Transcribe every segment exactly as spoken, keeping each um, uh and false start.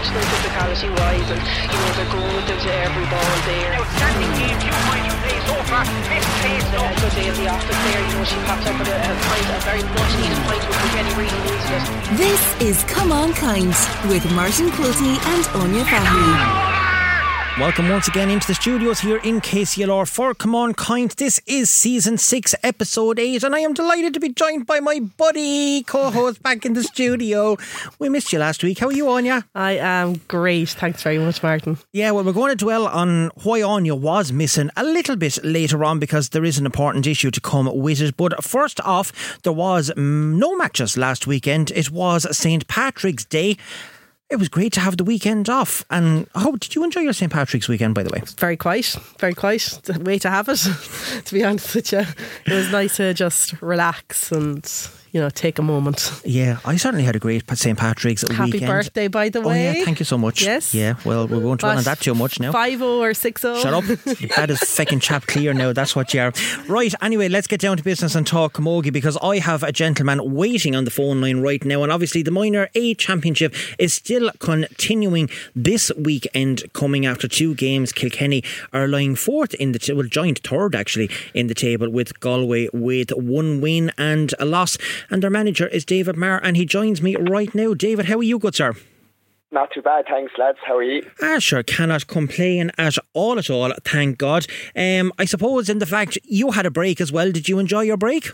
personal physicality wise, and you know they're going with it to every ball there. Outstanding game, two points from play so far. Best play so A good day at the office there. You know she popped up with a, a point, a very much needed point with Kilkenny really needed it. This is Come On Kind with Martin Quilty and Anya Fahy. Welcome once again into the studios here in K C L R for Come On Kind. This is season six, episode eight, and I am delighted to be joined by my buddy co-host back in the studio. We missed you last week. How are you, Anya? I am great. Thanks very much, Martin. Yeah, well, we're going to dwell on why Anya was missing a little bit later on, because there is an important issue to come with it. But first off, there was no matches last weekend. It was Saint Patrick's Day. It was great to have the weekend off. And how did you enjoy your Saint Patrick's weekend, by the way? Very quiet, very quiet. The way to have it, to be honest with you. It was nice to just relax and, you know, take a moment. Yeah, I certainly had a great Saint Patrick's Happy weekend. Happy birthday, by the oh, way. Oh yeah, thank you so much. Yes. Yeah, well, we won't dwell on that too much now. five oh or six oh Shut up. That is feckin' chap clear now, that's what you are. Right, anyway, let's get down to business and talk camogie, because I have a gentleman waiting on the phone line right now, and obviously the Minor A Championship is still continuing this weekend, coming after two games. Kilkenny are lying fourth in the, t- well, joint third actually in the table with Galway with one win and a loss, and their manager is David Marr, and he joins me right now. David, how are you, good sir? Not too bad, thanks lads. How are you? I sure cannot complain at all at all, thank God. Um, I suppose in the fact you had a break as well. Did you enjoy your break?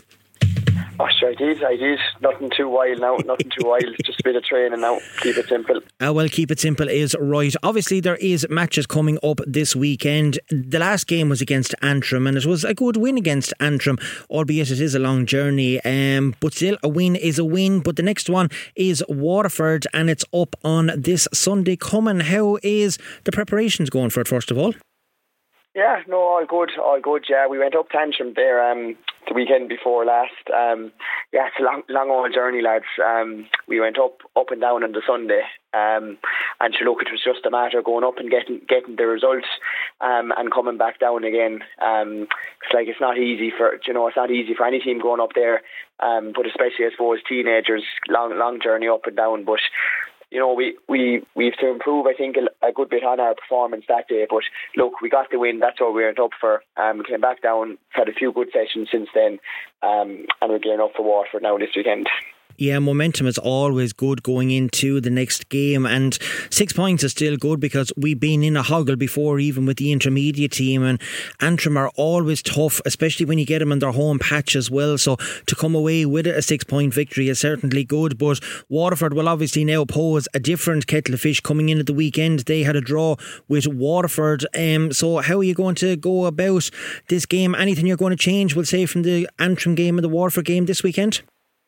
Oh sure, I did, I did. Nothing too wild now, nothing too wild. Just a bit of training now. Keep it simple. Uh, well, keep it simple is right. Obviously, there is matches coming up this weekend. The last game was against Antrim, and it was a good win against Antrim, albeit it is a long journey. Um, but still, a win is a win. But the next one is Waterford, and it's up on this Sunday coming. How is the preparations going for it, first of all? Yeah, no, all good, all good. Yeah, we went up to Antrim there um, the weekend before last. Um, yeah, it's a long, long old journey, lads. Um, we went up, up and down on the Sunday, um, and to look, it was just a matter of going up and getting getting the results, um, and coming back down again. Um, it's like it's not easy for you know, it's not easy for any team going up there, um, but especially I suppose teenagers, long long journey up and down, but. You know, we, we, we have to improve, I think, a, a good bit on our performance that day. But look, we got the win. That's what we went up for. Um, we came back down, had a few good sessions since then, um, and we're gearing up for Waterford now this weekend. Yeah, momentum is always good going into the next game, and six points is still good because we've been in a hoggle before, even with the intermediate team, and Antrim are always tough, especially when you get them in their home patch as well. So to come away with a six point victory is certainly good. But Waterford will obviously now pose a different kettle of fish coming in at the weekend. They had a draw with Waterford. Um, so how are you going to go about this game? Anything you're going to change, we'll say, from the Antrim game and the Waterford game this weekend?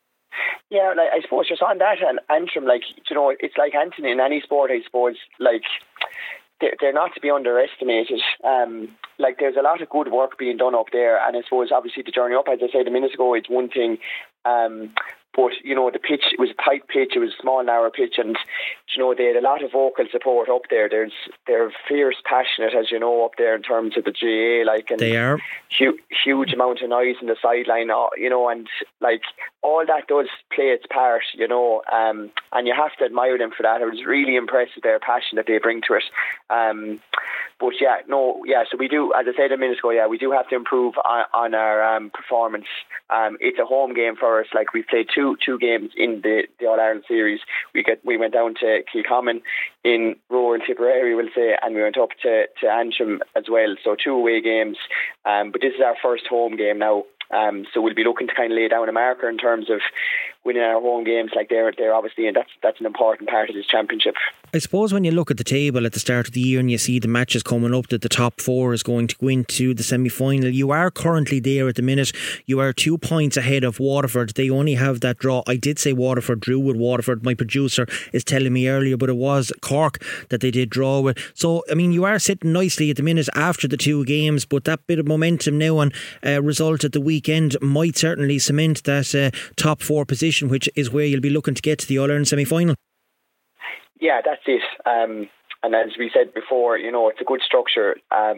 Yeah, like, I suppose just on that, and Antrim, like, you know, it's like Anthony in any sport, I suppose, like, they're, they're not to be underestimated. Um, like, there's a lot of good work being done up there, and I suppose, obviously, the journey up, as I said a minute ago, it's one thing, um, but, you know, the pitch, it was a tight pitch, it was a small, narrow pitch, and, you know, they had a lot of vocal support up there. There's, they're fierce, passionate, as you know, up there in terms of the G A A, like, and they are. Huge, huge amount of noise in the sideline, you know, and, like, all that does play its part, you know, um, and you have to admire them for that. I was really impressed with their passion that they bring to it. Um, but yeah, no, yeah, so we do, as I said a minute ago, yeah, we do have to improve on, on our um, performance. Um, it's a home game for us. Like, we've played two two games in the, the All-Ireland series. We get we went down to Kilcommon in rural Tipperary, we'll say, and we went up to, to Antrim as well. So two away games. Um, but this is our first home game now. Um, so we'll be looking to kind of lay down a marker in terms of winning our home games. Like they're they're obviously, and that's that's an important part of this championship. I suppose when you look at the table at the start of the year and you see the matches coming up that the top four is going to go into the semi-final, you are currently there at the minute. You are two points ahead of Waterford. They only have that draw. I did say Waterford drew with Waterford. My producer is telling me earlier, but it was Cork that they did draw with. So I mean, you are sitting nicely at the minute after the two games, but that bit of momentum now and uh, result at the weekend might certainly cement that uh, top four position, which is where you'll be looking to get to the All-Ireland semi-final. Yeah, that's it. Um, and as we said before, you know, it's a good structure. Um,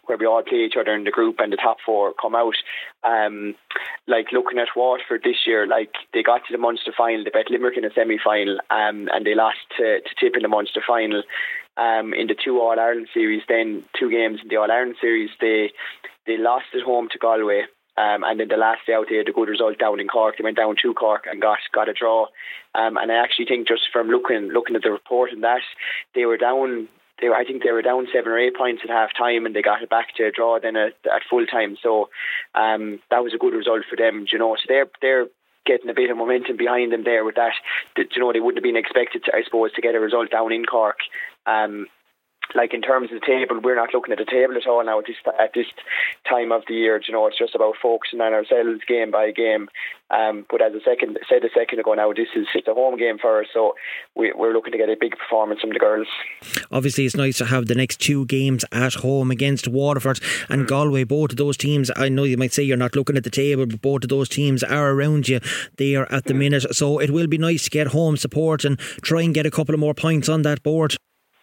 where we all play each other in the group and the top four come out. Um, like looking at Waterford this year, like they got to the Munster final, they bet Limerick in a semi-final, um, and they lost to, to Tip in the Munster final. Um, in the two All-Ireland series, then two games in the All-Ireland series, they they lost at home to Galway. Um, and then the last day out, they had a good result down in Cork. They went down to Cork and got got a draw. Um, and I actually think just from looking looking at the report and that, they were down. They were, I think they were down seven or eight points at half time, and they got it back to a draw then at, at full time. So um, that was a good result for them. You know, so they're they're getting a bit of momentum behind them there with that. You know, they wouldn't have been expected to, I suppose, to get a result down in Cork. Um, Like in terms of the table, we're not looking at the table at all now at this at this time of the year. You know, it's just about focusing on ourselves game by game. Um, but as I second, said a second ago, now this is it's a home game for us, so we, we're looking to get a big performance from the girls. Obviously, it's nice to have the next two games at home against Waterford and Galway. Both of those teams, I know you might say you're not looking at the table, but both of those teams are around you there at the minute. So it will be nice to get home support and try and get a couple of more points on that board.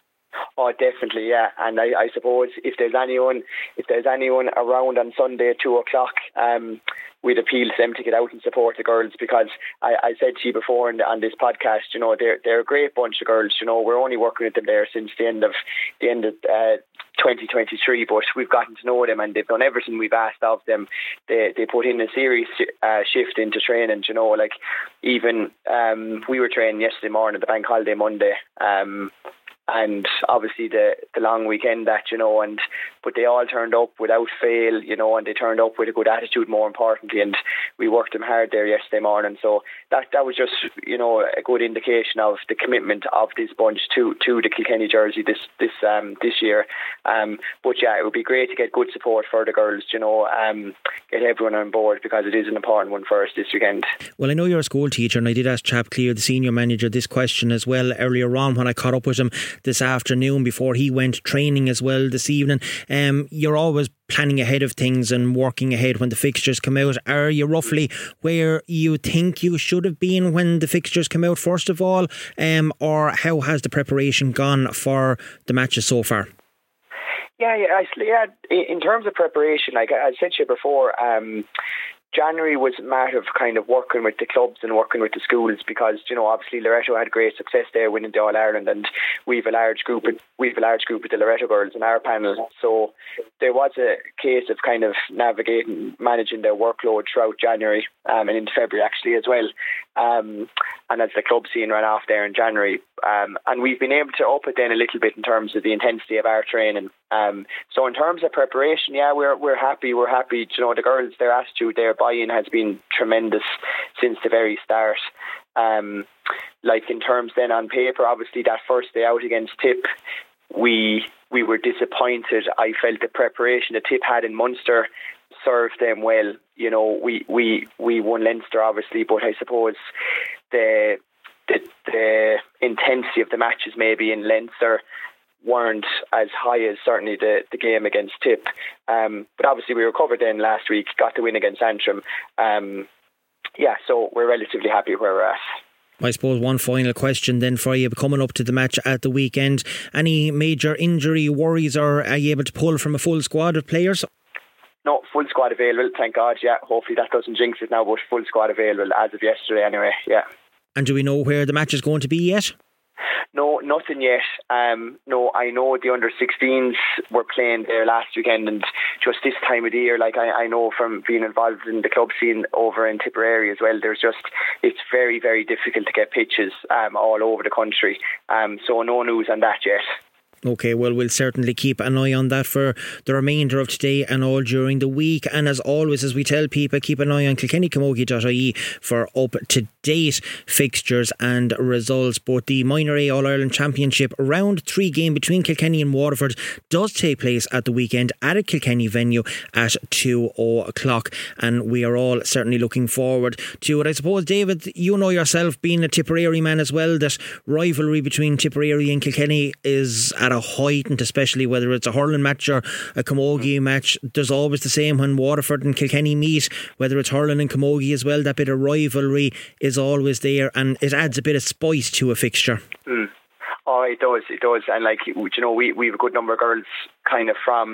Oh, definitely, yeah. And I, I suppose if there's anyone, if there's anyone around on Sunday at two o'clock, um, we'd appeal to them to get out and support the girls, because I, I said to you before in, on this podcast, you know, they're they're a great bunch of girls. You know, we're only working with them there since the end of the end of uh, twenty twenty-three, but we've gotten to know them and they've done everything we've asked of them. They they put in a serious uh, shift into training. You know, like even um, we were training yesterday morning, the bank holiday Monday. Um, And obviously the, the long weekend that, you know, and but they all turned up without fail, you know, and they turned up with a good attitude, more importantly, and we worked them hard there yesterday morning. So that that was just, you know, a good indication of the commitment of this bunch to to the Kilkenny jersey this this um this year. Um, but yeah, it would be great to get good support for the girls, you know, um, get everyone on board, because it is an important one for us this weekend. Well, I know you're a school teacher, and I did ask Chap Clear, the senior manager, this question as well earlier on when I caught up with him this afternoon before he went training as well this evening. Um, you're always planning ahead of things and working ahead when the fixtures come out. Are you roughly where you think you should have been when the fixtures come out first of all, um, or how has the preparation gone for the matches so far? Yeah, yeah, actually, yeah. In terms of preparation, like I said to you before, um, January was a matter of kind of working with the clubs and working with the schools, because, you know, obviously Loreto had great success there winning the All Ireland, and we've a large group of, we've a large group of the Loreto girls in our panel. So there was a case of kind of navigating, managing their workload throughout January um, and into February actually as well. Um, and as the club scene ran off there in January, um, and we've been able to up it then a little bit in terms of the intensity of our training. Um, so in terms of preparation, yeah, we're we're happy. We're happy. You know, the girls, their attitude, their buy-in has been tremendous since the very start. Um, like in terms then on paper, obviously that first day out against Tip, we we were disappointed. I felt the preparation that Tip had in Munster served them well. You know, we we we won Leinster obviously, but I suppose the the, the intensity of the matches maybe in Leinster weren't as high as certainly the, the game against Tip. Um, but obviously we recovered then last week, got the win against Antrim. Um, yeah, so we're relatively happy where we're at. I suppose one final question then for you, coming up to the match at the weekend. Any major injury worries, or are you able to pull from a full squad of players? No, full squad available, thank God, yeah. Hopefully that doesn't jinx it now, but full squad available as of yesterday anyway, yeah. And do we know where the match is going to be yet? No, nothing yet. Um, no, I know the under sixteens were playing there last weekend, and just this time of the year, like I, I know from being involved in the club scene over in Tipperary as well, there's just, it's very, very difficult to get pitches um, all over the country. Um, so no news on that yet. Okay, well, we'll certainly keep an eye on that for the remainder of today and all during the week. And as always, as we tell people, keep an eye on kilkenny camogie dot I E for up-to-date fixtures and results. But the Minor A All-Ireland Championship round three game between Kilkenny and Waterford does take place at the weekend at a Kilkenny venue at two o'clock. And we are all certainly looking forward to it. I suppose, David, you know yourself, being a Tipperary man as well, that rivalry between Tipperary and Kilkenny is at a height, and especially whether it's a hurling match or a camogie match, there's always the same when Waterford and Kilkenny meet, whether it's hurling and camogie as well. That bit of rivalry is always there, and it adds a bit of spice to a fixture. Mm. Oh, it does, it does. And like, you know, we, we have a good number of girls kind of from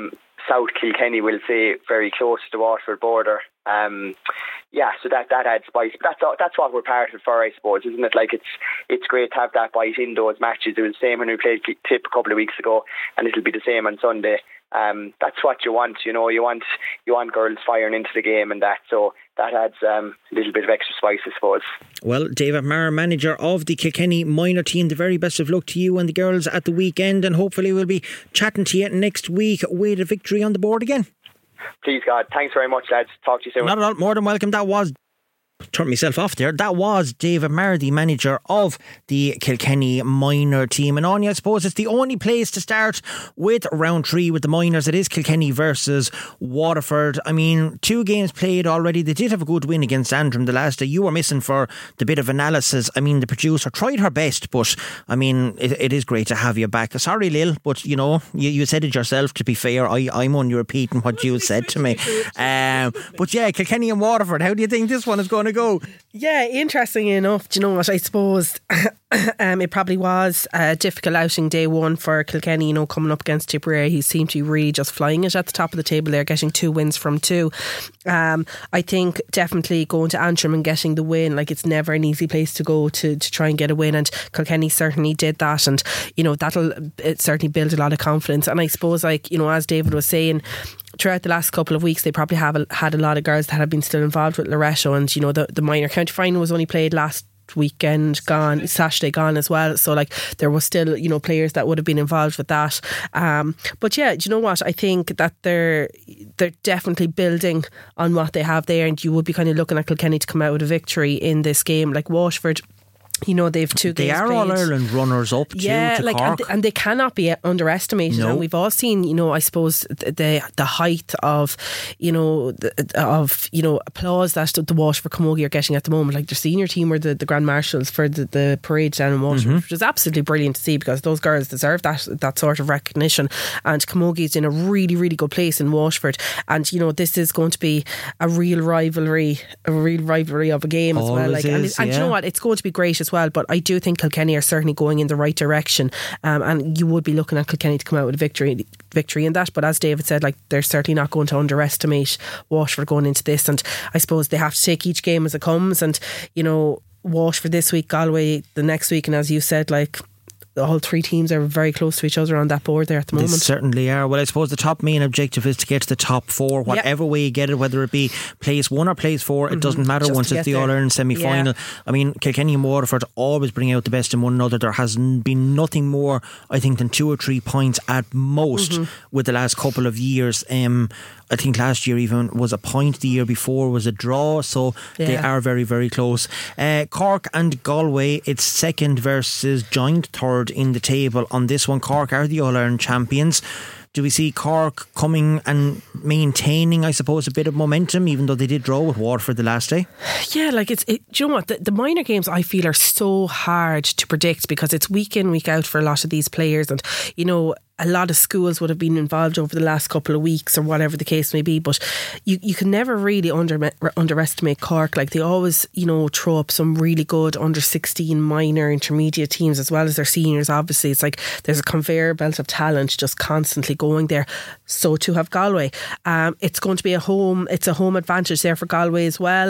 South Kilkenny, we'll say, very close to the Waterford border. Um, yeah, so that, that adds spice. But that's all, that's what we're part of for, I suppose, isn't it? Like, it's it's great to have that bite in those matches. It was the same when we played Tip a couple of weeks ago, and it'll be the same on Sunday. Um, that's what you want, you know. You want you want girls firing into the game and that. So that adds um, a little bit of extra spice, I suppose. Well, David Maher, manager of the Kilkenny minor team, the very best of luck to you and the girls at the weekend, and hopefully we'll be chatting to you next week with a victory on the board again. Please God, thanks very much, lads. Talk to you soon. Not at all, more than welcome. That was Turned myself off there. That was David Maher, the manager of the Kilkenny minor team. And Anya, I suppose it's the only place to start with round three with the minors. It is Kilkenny versus Waterford. I mean, two games played already. They did have a good win against Antrim the last day. You were missing for the bit of analysis. I mean, the producer tried her best, but I mean, it, it is great to have you back. Sorry, Lil, but you know, you, you said it yourself, to be fair. I, I'm only repeating what you said to me. Um, but yeah, Kilkenny and Waterford, how do you think this one is going to go? Yeah, interesting enough. Do you know what? I suppose um, it probably was a difficult outing day one for Kilkenny, you know, coming up against Tipperary. He seemed to be really just flying it at the top of the table there, getting two wins from two. Um, I think definitely going to Antrim and getting the win, like, it's never an easy place to go to, to try and get a win, and Kilkenny certainly did that, and you know, that'll it certainly build a lot of confidence. And I suppose, like, you know, as David was saying, throughout the last couple of weeks they probably have a, had a lot of girls that have been still involved with Loretto, and you know, the, the minor county final was only played last weekend gone, Saturday gone as well, so like there was still, you know, players that would have been involved with that. Um, but yeah, do you know what? I think that they're they're definitely building on what they have there, and you would be kind of looking at Kilkenny to come out with a victory in this game. Like Waterford, you know, they've two they games are played. All Ireland runners up too, yeah, to like, Cork. and, and they cannot be underestimated. No. And we've all seen, you know, I suppose the the, the height of, you know, the, of you know applause that the Waterford Camogie are getting at the moment. Like their senior team were the, the Grand Marshals for the, the parade down in Waterford, mm-hmm. which is absolutely brilliant to see, because those girls deserve that that sort of recognition. And Camogie's in a really really good place in Waterford, and you know, this is going to be a real rivalry, a real rivalry of a game Always as well. Like, is, and, and yeah. you know what, it's going to be great as well. But I do think Kilkenny are certainly going in the right direction, um, and you would be looking at Kilkenny to come out with a victory victory in that. But as David said, like, they're certainly not going to underestimate Waterford going into this, and I suppose they have to take each game as it comes. And you know, Waterford this week, Galway the next week, and as you said, like, all three teams are very close to each other on that board there at the moment. They certainly are. Well, I suppose the top main objective is to get to the top four, whatever yep. way you get it, whether it be place one or place four, mm-hmm. it doesn't matter. Just once it's the All Ireland semi-final. Yeah. I mean, Kilkenny and Waterford always bring out the best in one another. There has been nothing more, I think, than two or three points at most mm-hmm. with the last couple of years. Um, I think last year even was a point, the year before was a draw, so yeah. they are very very close. uh, Cork and Galway, it's second versus joint third in the table on this one. Cork are the All-Ireland champions. Do we see Cork coming and maintaining, I suppose, a bit of momentum, even though they did draw with Waterford the last day? Yeah, like, it's, it, do you know what? The, the minor games, I feel, are so hard to predict, because it's week in, week out for a lot of these players. And, you know, a lot of schools would have been involved over the last couple of weeks, or whatever the case may be. But you, you can never really under, underestimate Cork. Like, they always, you know, throw up some really good under sixteen minor intermediate teams, as well as their seniors. Obviously, it's like there's a conveyor belt of talent just constantly going there. So to have Galway, um, it's going to be a home, it's a home advantage there for Galway as well.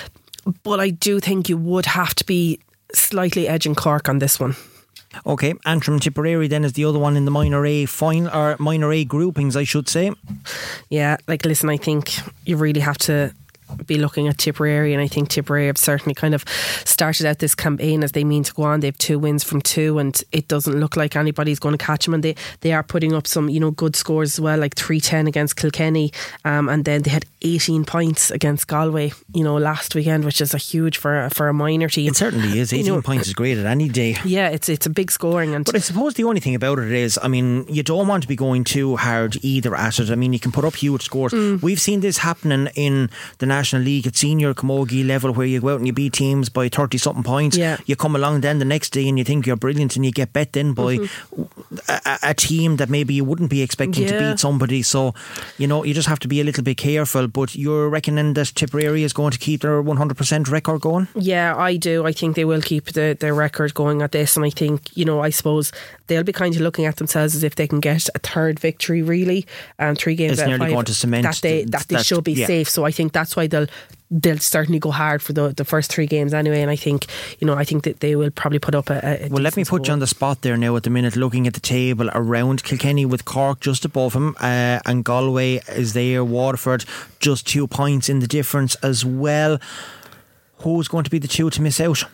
But I do think you would have to be slightly edging Cork on this one. Okay, Antrim Tipperary then is the other one in the minor A final, or minor A groupings, I should say. Yeah, like, listen, I think you really have to be looking at Tipperary, and I think Tipperary have certainly kind of started out this campaign as they mean to go on. They have two wins from two, and it doesn't look like anybody's going to catch them, and they, they are putting up some, you know, good scores as well, like three ten against Kilkenny, um, and then they had eighteen points against Galway, you know, last weekend, which is a huge for a, for a minor team. It certainly is. eighteen you know, points is great at any day. Yeah, it's it's a big scoring. And but I suppose the only thing about it is, I mean, you don't want to be going too hard either at it. I mean, you can put up huge scores. Mm. We've seen this happening in the National League at senior camogie level, where you go out and you beat teams by thirty something points. Yeah. You come along then the next day and you think you're brilliant, and you get bet then by mm-hmm. a, a team that maybe you wouldn't be expecting yeah. to beat somebody. So, you know, you just have to be a little bit careful. But you're reckoning that Tipperary is going to keep their one hundred percent record going? Yeah, I do. I think they will keep the, their record going at this, and I think, you know, I suppose they'll be kind of looking at themselves as if they can get a third victory, really, and um, three games it's out of nearly five, going to cement that they that they that, should be yeah. safe. So I think that's why they'll they'll certainly go hard for the the first three games anyway. And I think you know I think that they will probably put up a, a well. Let me put score. you on the spot there now at the minute, looking at the table around Kilkenny with Cork just above him, uh, and Galway is there. Waterford just two points in the difference as well. Who's going to be the two to miss out?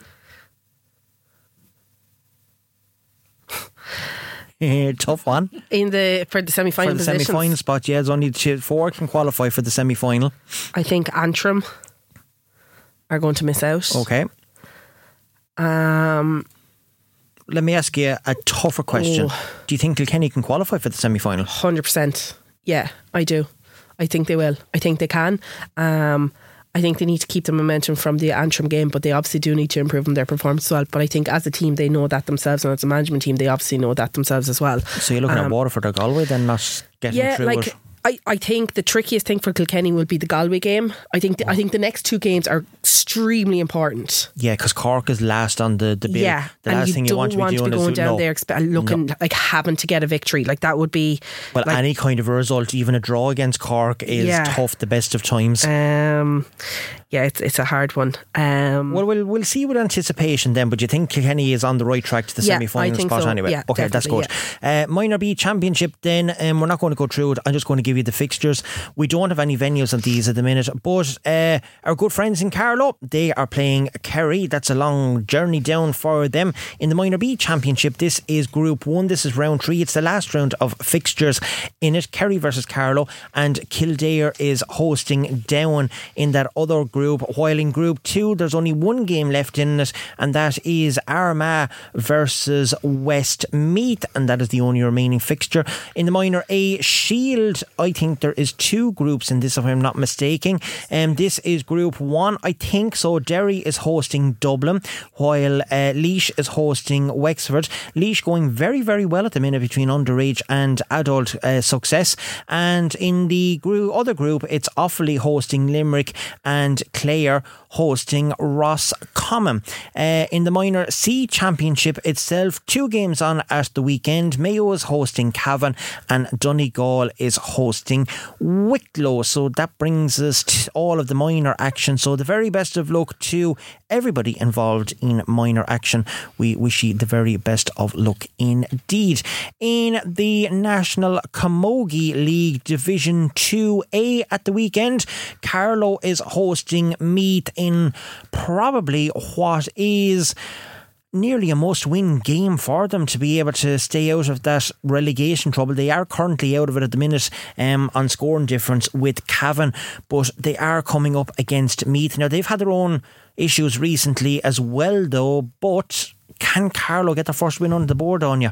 Tough one in the for the semi-final for the positions. semi-final spot. Yeah, there's only two, four can qualify for the semi-final. I think Antrim are going to miss out. Okay. Um, let me ask you a tougher question. Oh. Do you think Kilkenny can qualify for the semi-final? one hundred percent. Yeah, I do. I think they will. I think they can. Um, I think they need to keep the momentum from the Antrim game, but they obviously do need to improve on their performance as well. But I think as a team, they know that themselves, and as a management team, they obviously know that themselves as well. So you're looking um, at Waterford or Galway then not getting yeah, through like, it? I, I think the trickiest thing for Kilkenny will be the Galway game. I think the, I think the next two games are extremely important. Yeah, because Cork is last on the, the bill. Yeah, the and last you thing you don't want to be want doing to be going is down no. there expe- looking No. like having to get a victory. Like that would be well, like, any kind of a result, even a draw against Cork is Yeah. tough the best of times. Um, yeah, it's it's a hard one. Um, well, we'll we'll see with anticipation then. But you think Kilkenny is on the right track to the Yeah, semi-final I think spot so. anyway? Yeah, okay, that's good. definitely, Uh, Minor B Championship then. Um, we're not going to go through it. I'm just going to give you the fixtures. We don't have any venues of these at the minute, but uh, our good friends in Carlow, they are playing Kerry. That's a long journey down for them in the Minor B Championship. This is Group One. This is round three. It's the last round of fixtures in it. Kerry versus Carlow, and Kildare is hosting down in that other group. While in Group Two, there's only one game left in it, and that is Armagh versus Westmeath, and that is the only remaining fixture in the Minor A Shield. I think there is two groups in this, if I'm not mistaken. Um, this is Group One, I think so. Derry is hosting Dublin, while uh, Laois is hosting Wexford. Laois going very, very well at the minute between underage and adult uh, success. And in the group, other group, it's Offaly hosting Limerick and Clare hosting Roscommon. Uh, in the Minor C Championship itself, two games on at the weekend. Mayo is hosting Cavan and Donegal is hosting Wicklow. So that brings us to all of the minor action. So the very best of luck to everybody involved in minor action. We wish you the very best of luck indeed. In the National Camogie League Division two A at the weekend, Carlow is hosting Meath in probably what is nearly a must-win game for them to be able to stay out of that relegation trouble. They are currently out of it at the minute um, on scoring difference with Cavan, but they are coming up against Meath. Now, they've had their own issues recently as well, though, but can Carlow get their first win on the board on you?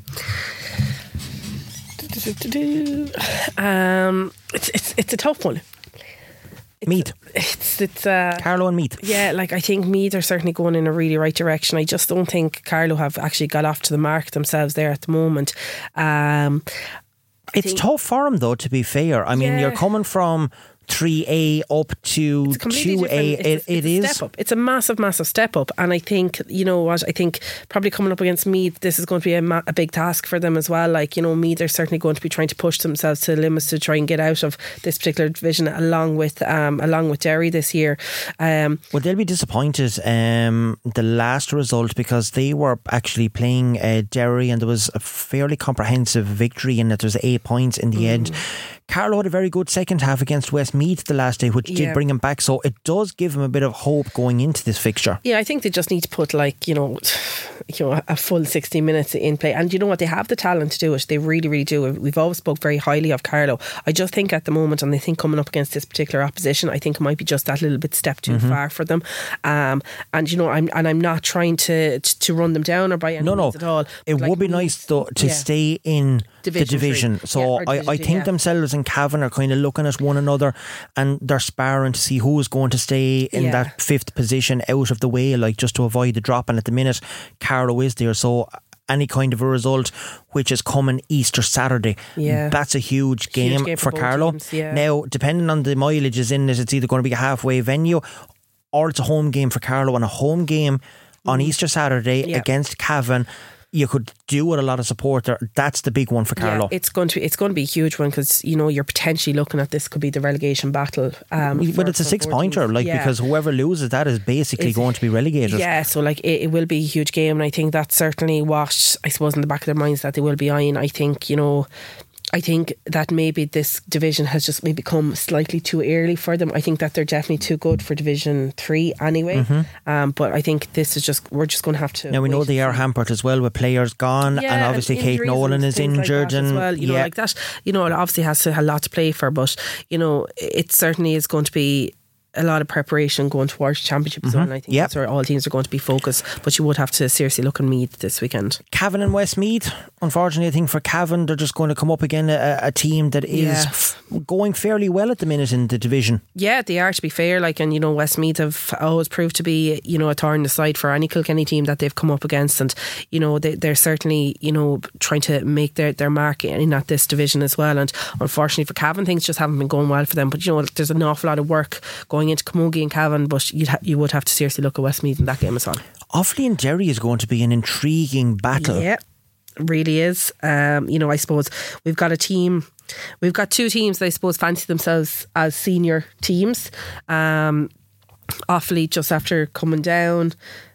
Um, it's it's it's a tough one. It's, Meath. It's it's uh, Carlow and Meath. Yeah, like I think Meath are certainly going in a really right direction. I just don't think Carlow have actually got off to the mark themselves there at the moment. Um, it's think, tough for them though, to be fair. I mean, yeah. you're coming from three A up to two A. It's, it, it's it a is step up. It's a massive, massive step up, and I think you know what I think probably coming up against Meath, this is going to be a, ma- a big task for them as well. Like you know, Meath are certainly going to be trying to push themselves to the limits to try and get out of this particular division, along with um, along with Derry this year. Um, well, they'll be disappointed. Um, the last result, because they were actually playing uh, Derry, and there was a fairly comprehensive victory, and that there was eight points in the mm. end. Carlow had a very good second half against Westmeath the last day, which yeah. did bring him back. So it does give him a bit of hope going into this fixture. Yeah, I think they just need to put like, you know, you know, a full sixty minutes in play. And you know what? They have the talent to do it. They really, really do. We've always spoke very highly of Carlow. I just think at the moment, and I think coming up against this particular opposition, I think it might be just that little bit step too mm-hmm. far for them. Um, and you know, I'm and I'm not trying to to, to run them down or by any no, no. means at all. It like would be nice though to yeah. stay in division the division. Three. So yeah, I, division I two, think yeah. themselves and Cavan are kind of looking at one another, and they're sparring to see who is going to stay in yeah. that fifth position out of the way, like just to avoid the drop. And at the minute, Carlow is there, so any kind of a result which is coming Easter Saturday, yeah. that's a huge game, huge game for, for Carlow. teams, yeah. Now, depending on the mileages in it, it's either going to be a halfway venue or it's a home game for Carlow, and a home game on Easter Saturday yeah. against Cavan. you could do with a lot of support there. That's the big one for Carlow. Yeah, it's going to be, it's going to be a huge one because, you know, you're potentially looking at this could be the relegation battle. Um, but for, it's a six pointer, like yeah. because whoever loses that is basically it's, going to be relegated. Yeah, so like it, it will be a huge game, and I think that's certainly what I suppose in the back of their minds that they will be eyeing. I think, you know, I think that maybe this division has just maybe come slightly too early for them. I think that they're definitely too good for Division three anyway. Mm-hmm. Um, but I think this is just, we're just going to have to. Now we know they are hampered as well with players gone, yeah, and obviously and Kate Nolan is injured, like and as well. You know, yeah. like that. You know, it obviously has to, a lot to play for, but you know, it certainly is going to be a lot of preparation going towards championship mm-hmm. zone. I think yep. that's where all teams are going to be focused, but you would have to seriously look at Meath this weekend. Cavan and Westmeath, unfortunately I think for Cavan they're just going to come up again a, a team that is yeah. f- going fairly well at the minute in the division. Yeah, they are, to be fair, like, and you know, Westmeath have always proved to be, you know, a thorn in the side for any Kilkenny team that they've come up against, and you know, they, they're certainly, you know, trying to make their, their mark in at this division as well. And unfortunately for Cavan, things just haven't been going well for them, but you know, there's an awful lot of work going into Camogie and Cavan, but you'd ha- you would have to seriously look at Westmeath in that game as well. Offaly and Derry is going to be an intriguing battle. Yeah, really is. Um, you know, I suppose we've got a team, we've got two teams that I suppose fancy themselves as senior teams. Um, Offaly just after coming down,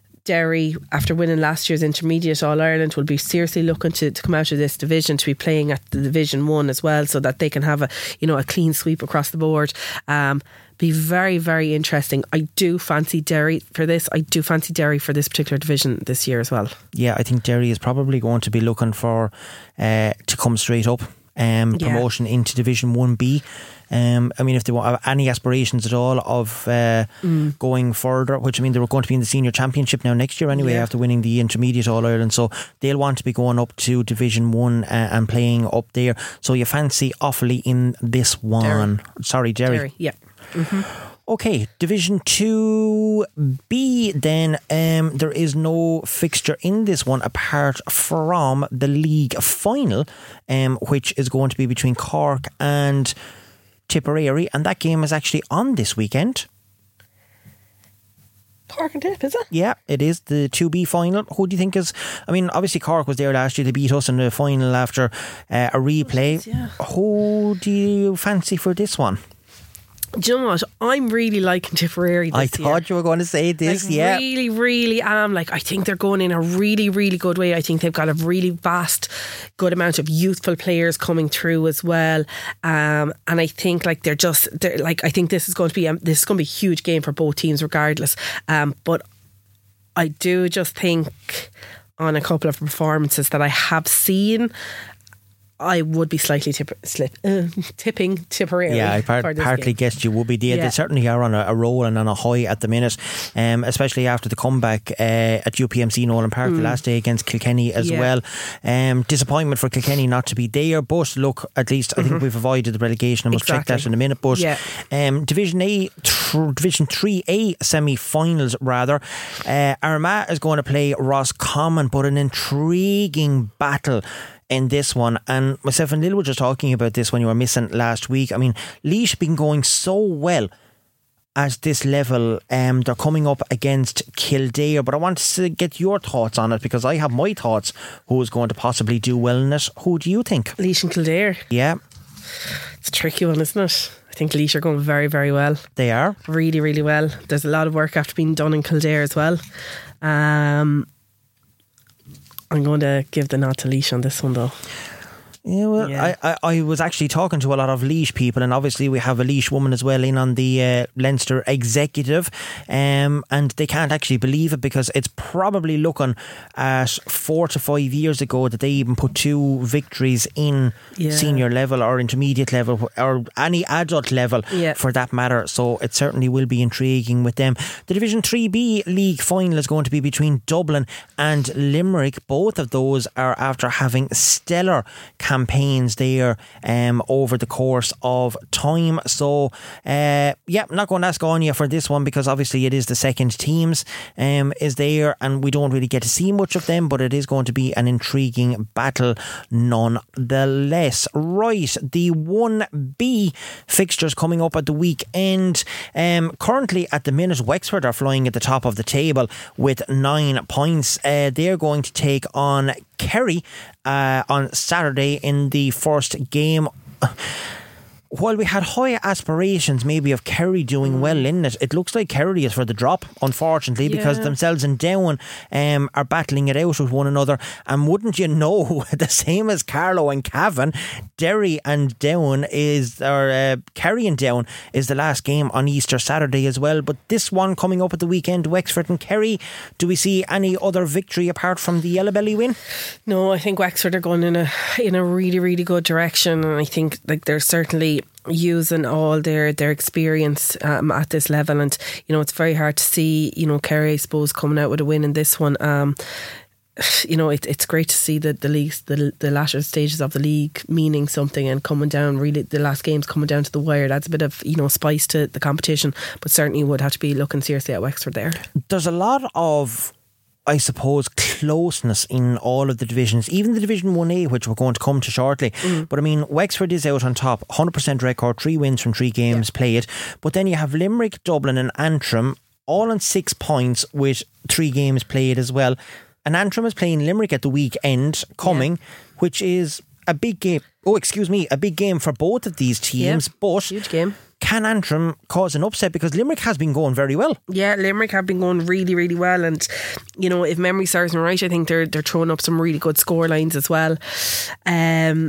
Derry after winning last year's intermediate All Ireland will be seriously looking to, to come out of this division, to be playing at the Division One as well, so that they can have a, you know, a clean sweep across the board. Um, be very, very interesting. I do fancy Derry for this. I do fancy Derry for this particular division this year as well. Yeah, I think Derry is probably going to be looking for uh, to come straight up. Um, promotion yeah. into Division one B. Um, I mean, if they have any aspirations at all of uh, mm. going further, which I mean, they were going to be in the senior championship now next year anyway, yeah. after winning the intermediate All Ireland, so they'll want to be going up to Division one uh, and playing up there. So you fancy Offaly in this one? Derry. Sorry, Derry. Derry, yeah. Mm-hmm. Okay, Division two B then. Um, there is no fixture in this one apart from the league final, um, which is going to be between Cork and Tipperary, and that game is actually on this weekend. Cork and Tip, is it? Yeah, it is the two B final. Who do you think is... I mean, obviously Cork was there last year. They beat us in the final after uh, a replay. Oh, geez, yeah. Who do you fancy for this one? Do you know what? I'm really liking Tipperary this I thought year. you were going to say this, like, yeah. really, really am. Like, I think they're going in a really, really good way. I think they've got a really vast, good amount of youthful players coming through as well. Um, and I think like they're just, they're like, I think this is going to be, a, this is going to be a huge game for both teams regardless. Um, but I do just think on a couple of performances that I have seen, I would be slightly tip, slip, uh, tipping Tipperary. Yeah, I part, partly game. guessed you would be. They, yeah. they certainly are on a, a roll and on a high at the minute, um, especially after the comeback uh, at U P M C Nolan Park mm. the last day against Kilkenny as yeah. well. Um, disappointment for Kilkenny not to be there, but look, at least I mm-hmm. think we've avoided the relegation, and we'll exactly. check that in a minute. But yeah. um, Division A, tr- Division three A semi-finals rather, uh, Armagh is going to play Roscommon, but an intriguing battle in this one. And myself and Lil were just talking about this when you were missing last week. I mean, Laois have been going so well at this level. Um, they're coming up against Kildare, but I want to get your thoughts on it because I have my thoughts who is going to possibly do well in it. Who do you think? Laois and Kildare. Yeah. It's a tricky one, isn't it? I think Laois are going very, very well. They are. Really, really well. There's a lot of work after being done in Kildare as well. Um... I'm going to give the nod to Laois on this one though. Yeah, well, yeah. I, I, I was actually talking to a lot of Laois people, and obviously we have a Laois woman as well in on the uh, Leinster executive, um, and they can't actually believe it because it's probably looking at four to five years ago that they even put two victories in yeah. senior level or intermediate level or any adult level yeah. for that matter. So it certainly will be intriguing with them. The Division three B league final is going to be between Dublin and Limerick. Both of those are after having stellar campaigns campaigns there um, over the course of time. So, uh, yeah, I'm not going to ask Anya for this one because obviously it is the second teams um, is there and we don't really get to see much of them, but it is going to be an intriguing battle nonetheless. Right, the one B fixtures coming up at the weekend. Um, currently at the minute, Wexford are flying at the top of the table with nine points. Uh, they're going to take on Kerry uh, on Saturday in the first game. While we had high aspirations maybe of Kerry doing well in it, it looks like Kerry is for the drop, unfortunately, yeah. because themselves and Down um, are battling it out with one another. And wouldn't you know, the same as Carlow and Cavan, Derry and Down is, or uh, Kerry and Down is the last game on Easter Saturday as well. But this one coming up at the weekend, Wexford and Kerry, do we see any other victory apart from the Yellow Belly win? No, I think Wexford are going in a in a really, really good direction. And I think like they're certainly using all their their experience um, at this level, and you know it's very hard to see you know Kerry, I suppose, coming out with a win in this one. Um, you know it, it's great to see the the leagues, the the latter stages of the league meaning something and coming down. Really, the last games coming down to the wire. That's a bit of you know spice to the competition, but certainly would have to be looking seriously at Wexford there. There's a lot of, I suppose, closeness in all of the divisions, even the Division one A, which we're going to come to shortly. Mm. But I mean, Wexford is out on top, one hundred percent record, three wins from three games yeah. played. But then you have Limerick, Dublin and Antrim all on six points with three games played as well. And Antrim is playing Limerick at the weekend coming, yeah. which is a big game. Oh, excuse me, a big game for both of these teams. Yeah, but huge game. Can Antrim cause an upset? Because Limerick has been going very well. Yeah, Limerick have been going really, really well. And, you know, if memory serves me right, I think they're they're throwing up some really good score lines as well. Um,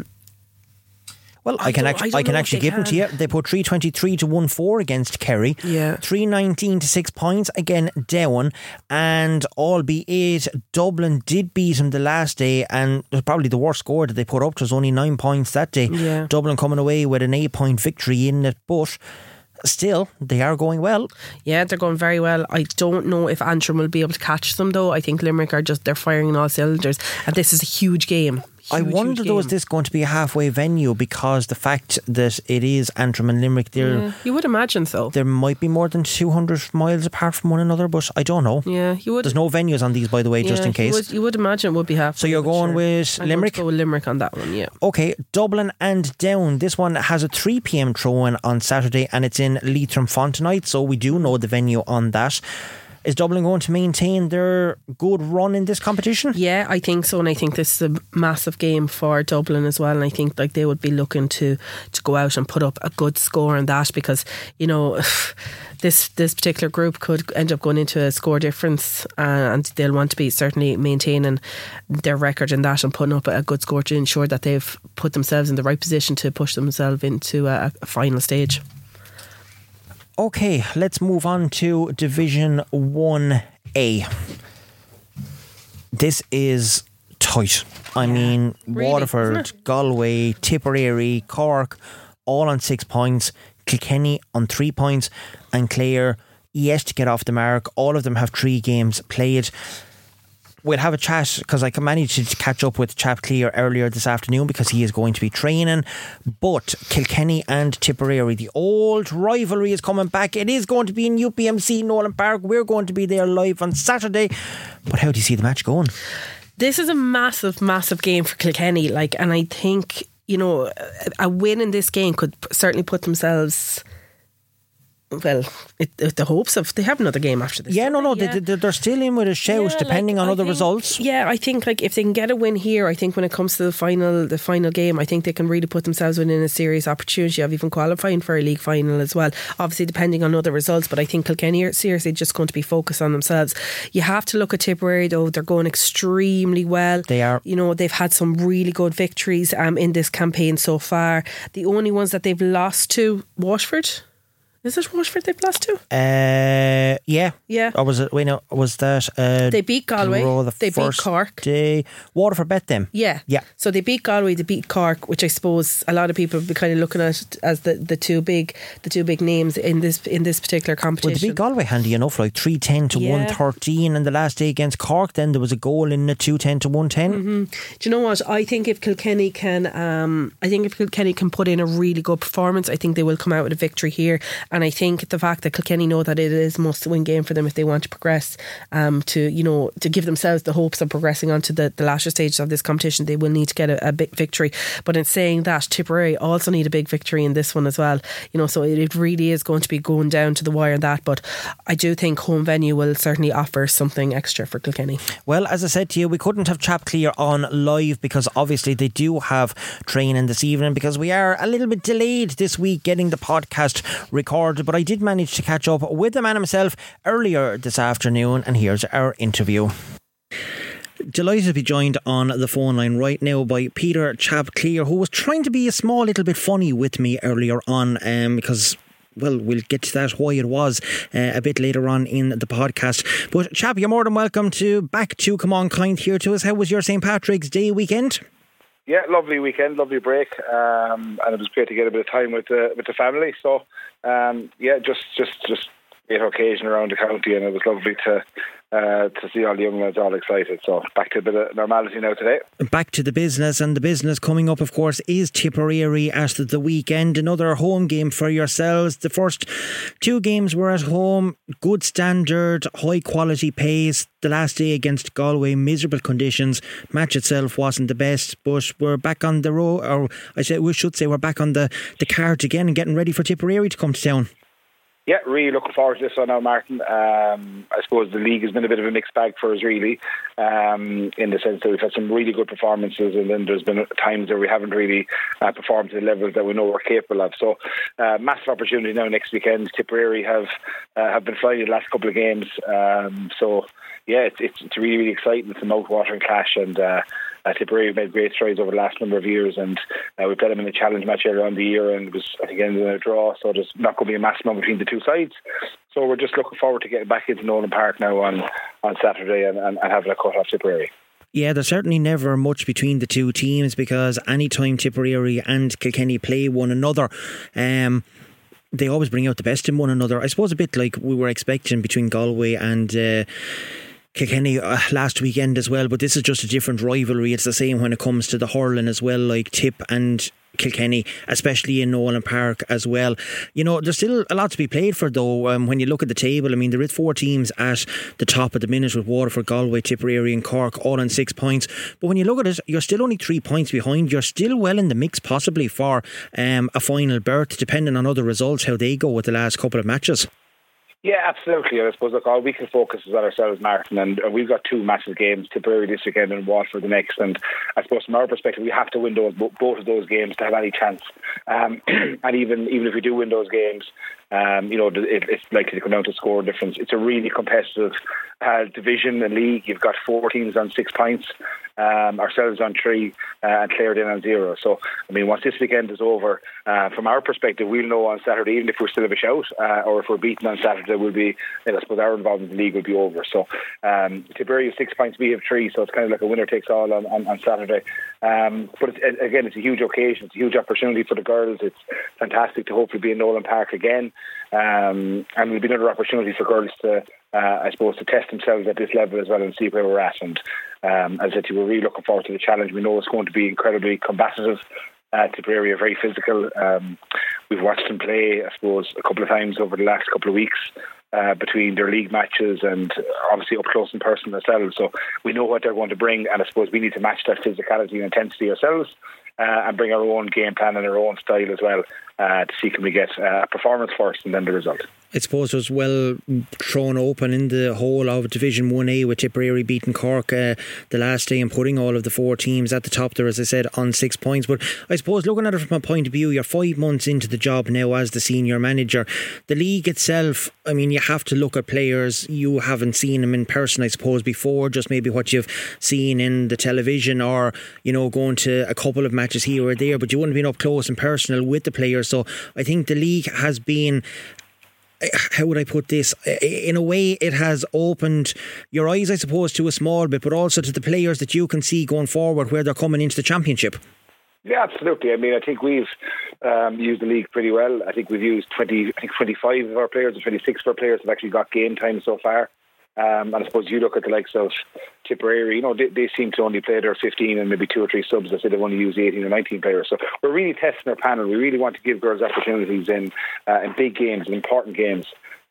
well, I, I can actually I, I can actually give can. them to you. They put three twenty-three to one four against Kerry. Yeah. three nineteen to six points again Down. And albeit Dublin did beat them the last day, and it was probably the worst score that they put up. It was only nine points that day. Yeah. Dublin coming away with an eight point victory in it, but still, they are going well. Yeah, they're going very well. I don't know if Antrim will be able to catch them though. I think Limerick are just, they're firing on all cylinders, and this is a huge game. Huge, I wonder though, is this going to be a halfway venue, because the fact that it is Antrim and Limerick, there yeah, you would imagine so. There might be more than two hundred miles apart from one another, but I don't know. Yeah, you would. There's no venues on these, by the way, yeah, just in case. You would, you would imagine it would be halfway. So you're going sure. with I'm Limerick? Going to go with Limerick on that one, yeah. Okay, Dublin and Down. This one has a three p.m. throw-in on Saturday, and it's in Leitrim Fontenite, so we do know the venue on that. Is Dublin going to maintain their good run in this competition? Yeah, I think so, and I think this is a massive game for Dublin as well, and I think like they would be looking to, to go out and put up a good score on that, because you know this this particular group could end up going into a score difference, uh, and they'll want to be certainly maintaining their record in that and putting up a good score to ensure that they've put themselves in the right position to push themselves into a, a final stage. Okay, let's move on to Division one A. This is tight. I yeah, mean, really, Waterford, Galway, Tipperary, Cork, all on six points. Kilkenny on three points. And Clare yet to get off the mark. All of them have three games played. We'll have a chat, because I managed to catch up with Chap Clear earlier this afternoon, because he is going to be training. But Kilkenny and Tipperary, the old rivalry is coming back. It is going to be in U P M C Nolan Park. We're going to be there live on Saturday. But how do you see the match going? This is a massive, massive game for Kilkenny. Like, and I think, you know, a win in this game could certainly put themselves... Well, it, it, the hopes of they have another game after this. Yeah, no, no, yeah. they, they're still in with a shout, yeah, depending like, on I other think, results. Yeah, I think like if they can get a win here, I think when it comes to the final, the final game, I think they can really put themselves within a serious opportunity of even qualifying for a league final as well. Obviously, depending on other results, but I think Kilkenny are seriously just going to be focused on themselves. You have to look at Tipperary though; they're going extremely well. They are. You know, they've had some really good victories um, in this campaign so far. The only ones that they've lost to, Waterford. Is it Waterford they've lost to? Uh, Yeah. Yeah. Or was it, wait, no, was that... Uh, they beat Galway. The they beat Cork. Day. Waterford bet them. Yeah. Yeah. So they beat Galway, they beat Cork, which I suppose a lot of people will be kind of looking at as the, the two big the two big names in this in this particular competition. Well, they beat Galway handy enough, like three ten to yeah. one thirteen, and the last day against Cork, then there was a goal in the two ten to one ten. Mm-hmm. Do you know what? I think if Kilkenny can, um, I think if Kilkenny can put in a really good performance, I think they will come out with a victory here. And I think the fact that Kilkenny know that it is a must-win game for them if they want to progress, um, to you know, to give themselves the hopes of progressing onto the, the latter stages of this competition, they will need to get a, a big victory. But in saying that, Tipperary also need a big victory in this one as well. You know, so it, it really is going to be going down to the wire that. But I do think home venue will certainly offer something extra for Kilkenny. Well, as I said to you, we couldn't have Chap Clear on live because obviously they do have training this evening, because we are a little bit delayed this week getting the podcast recorded. But I did manage to catch up with the man himself earlier this afternoon, and here's our interview. Delighted to be joined on the phone line right now by Peter Chap Clear, who was trying to be a small little bit funny with me earlier on, um, because well, we'll get to that why it was uh, a bit later on in the podcast. But Chap, you're more than welcome to back to Come On Kind here to us. How was your Saint Patrick's Day weekend? Yeah, lovely weekend, lovely break, um, and it was great to get a bit of time with the with the family. So, um, yeah, just just just great occasion around the county, and it was lovely to uh, to see all the young lads all excited. So back to a bit of normality now today. Back to the business, and the business coming up, of course, is Tipperary at the weekend. Another home game for yourselves. The first two games were at home, good standard, high quality pace. The last day against Galway, miserable conditions. Match itself wasn't the best, but we're back on the road, or I say we should say we're back on the the cards again and getting ready for Tipperary to come to town. Yeah, really looking forward to this one now, Martin. Um, I suppose the league has been a bit of a mixed bag for us, really, um, in the sense that we've had some really good performances, and then there's been times where we haven't really uh, performed to the levels that we know we're capable of. So, uh, massive opportunity now next weekend. Tipperary have uh, have been flying the last couple of games. Um, so, yeah, it's, it's it's really, really exciting. It's a mouth-watering clash, and uh, Uh, Tipperary have made great strides over the last number of years, and uh, we played them in a challenge match earlier on the year, and it was at the end of a draw, so there's not going to be a massive amount between the two sides. So we're just looking forward to getting back into Nolan Park now on, on Saturday and, and, and having a cut off Tipperary. Yeah, there's certainly never much between the two teams, because anytime Tipperary and Kilkenny play one another, um, they always bring out the best in one another. I suppose a bit like we were expecting between Galway and Uh, Kilkenny uh, last weekend as well, but this is just a different rivalry. It's the same when it comes to the hurling as well, like Tip and Kilkenny, especially in Nolan Park as well. You know, there's still a lot to be played for, though. Um, when you look at the table, I mean, there is four teams at the top at the minute, with Waterford, Galway, Tipperary and Cork all on six points. But when you look at it, you're still only three points behind. You're still well in the mix, possibly for um, a final berth, depending on other results, how they go with the last couple of matches. Yeah, absolutely. And I suppose, look, all we can focus is on ourselves, Martin, and we've got two massive games, Tipperary this weekend and Waterford the next. And I suppose from our perspective, we have to win those, both of those games to have any chance. Um, and even even if we do win those games, um, you know, it, it's likely to come down to score difference. It's a really competitive uh, division and league. You've got four teams on six points, um, ourselves on three, uh, and Claredon on zero. So, I mean, once this weekend is over, uh, from our perspective, we'll know on Saturday, even if we're still have a shout, uh, or if we're beaten on Saturday, we'll be, I suppose our involvement in the league will be over. So, um, Tipperary has six points, we have three, so it's kind of like a winner takes all on, on, on Saturday. Um, but it's, again, it's a huge occasion. It's a huge opportunity for the girls. It's fantastic to hopefully be in Nolan Park again. Um, and it'll be another opportunity for girls to, uh, I suppose, to test themselves at this level as well and see where we're at. And um, as I said, we're really looking forward to the challenge. We know it's going to be incredibly combative. Uh, Tipperary are very physical. Um, we've watched them play, I suppose, a couple of times over the last couple of weeks uh, between their league matches and obviously up close and personal themselves. So we know what they're going to bring, and I suppose we need to match that physicality and intensity ourselves uh, and bring our own game plan and our own style as well uh, to see can we get uh, a performance first and then the result. I suppose it was well thrown open in the whole of Division one A with Tipperary beating Cork uh, the last day and putting all of the four teams at the top there, as I said, on six points. But I suppose looking at it from a point of view, you're five months into the job now as the senior manager. The league itself, I mean, you have to look at players. You haven't seen them in person, I suppose, before, just maybe what you've seen in the television or, you know, going to a couple of matches here or there, but you wouldn't have been up close and personal with the players. So I think the league has been how would I put this? In a way, it has opened your eyes, I suppose, to a small bit, but also to the players that you can see going forward where they're coming into the championship. Yeah, absolutely. I mean, I think we've um, used the league pretty well. I think we've used twenty, I think twenty-five of our players, or twenty-six of our players have actually got game time so far. Um, and I suppose you look at the likes of Tipperary, you know, they, they seem to only play their fifteen and maybe two or three subs. I say they've only used eighteen or nineteen players. So we're really testing our panel. We really want to give girls opportunities in uh, in big games, in important games.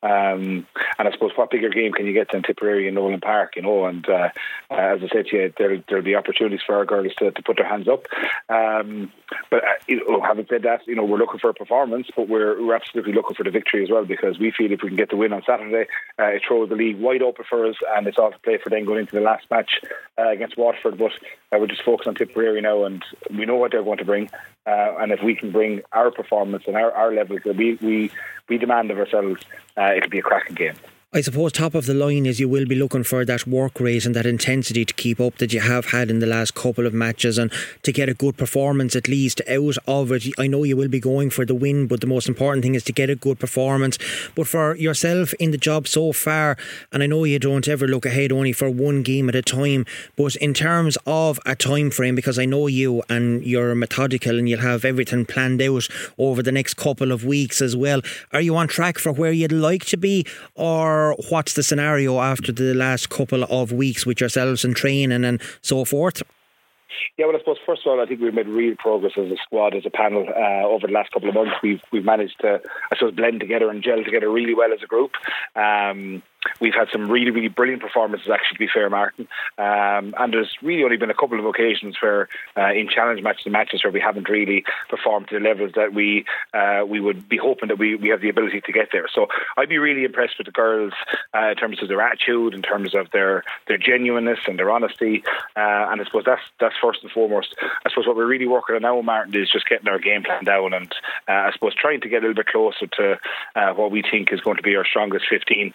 Um, and I suppose what bigger game can you get than Tipperary and Nolan Park, you know? And uh, uh, as I said to you, there there'll be opportunities for our girls to, to put their hands up. Um, but uh, you know, having said that, you know, we're looking for a performance, but we're, we're absolutely looking for the victory as well, because we feel if we can get the win on Saturday, uh, it throws the league wide open for us, and it's all to play for then going into the last match uh, against Waterford. But uh, we're just focused on Tipperary now, and we know what they're going to bring. Uh, and if we can bring our performance and our, our levels that we, we, we demand of ourselves, uh, it'll be a cracking game. I suppose top of the line is you will be looking for that work rate and that intensity to keep up that you have had in the last couple of matches, and to get a good performance at least out of it. I know you will be going for the win, but the most important thing is to get a good performance. But for yourself in the job so far, and I know you don't ever look ahead only for one game at a time, but in terms of a time frame, because I know you and you're methodical and you'll have everything planned out over the next couple of weeks as well, are you on track for where you'd like to be, or what's the scenario after the last couple of weeks with yourselves and training and so forth? Yeah, well, I suppose first of all, I think we've made real progress as a squad, as a panel uh, over the last couple of months. We've we've managed to, I suppose, blend together and gel together really well as a group. Um, We've had some really, really brilliant performances, actually, to be fair, Martin. Um, and there's really only been a couple of occasions where, uh, in challenge matches and matches, where we haven't really performed to the levels that we uh, we would be hoping that we, we have the ability to get there. So I'd be really impressed with the girls uh, in terms of their attitude, in terms of their, their genuineness and their honesty. Uh, and I suppose that's that's first and foremost. I suppose what we're really working on now, Martin, is just getting our game plan down, and uh, I suppose trying to get a little bit closer to uh, what we think is going to be our strongest fifteen.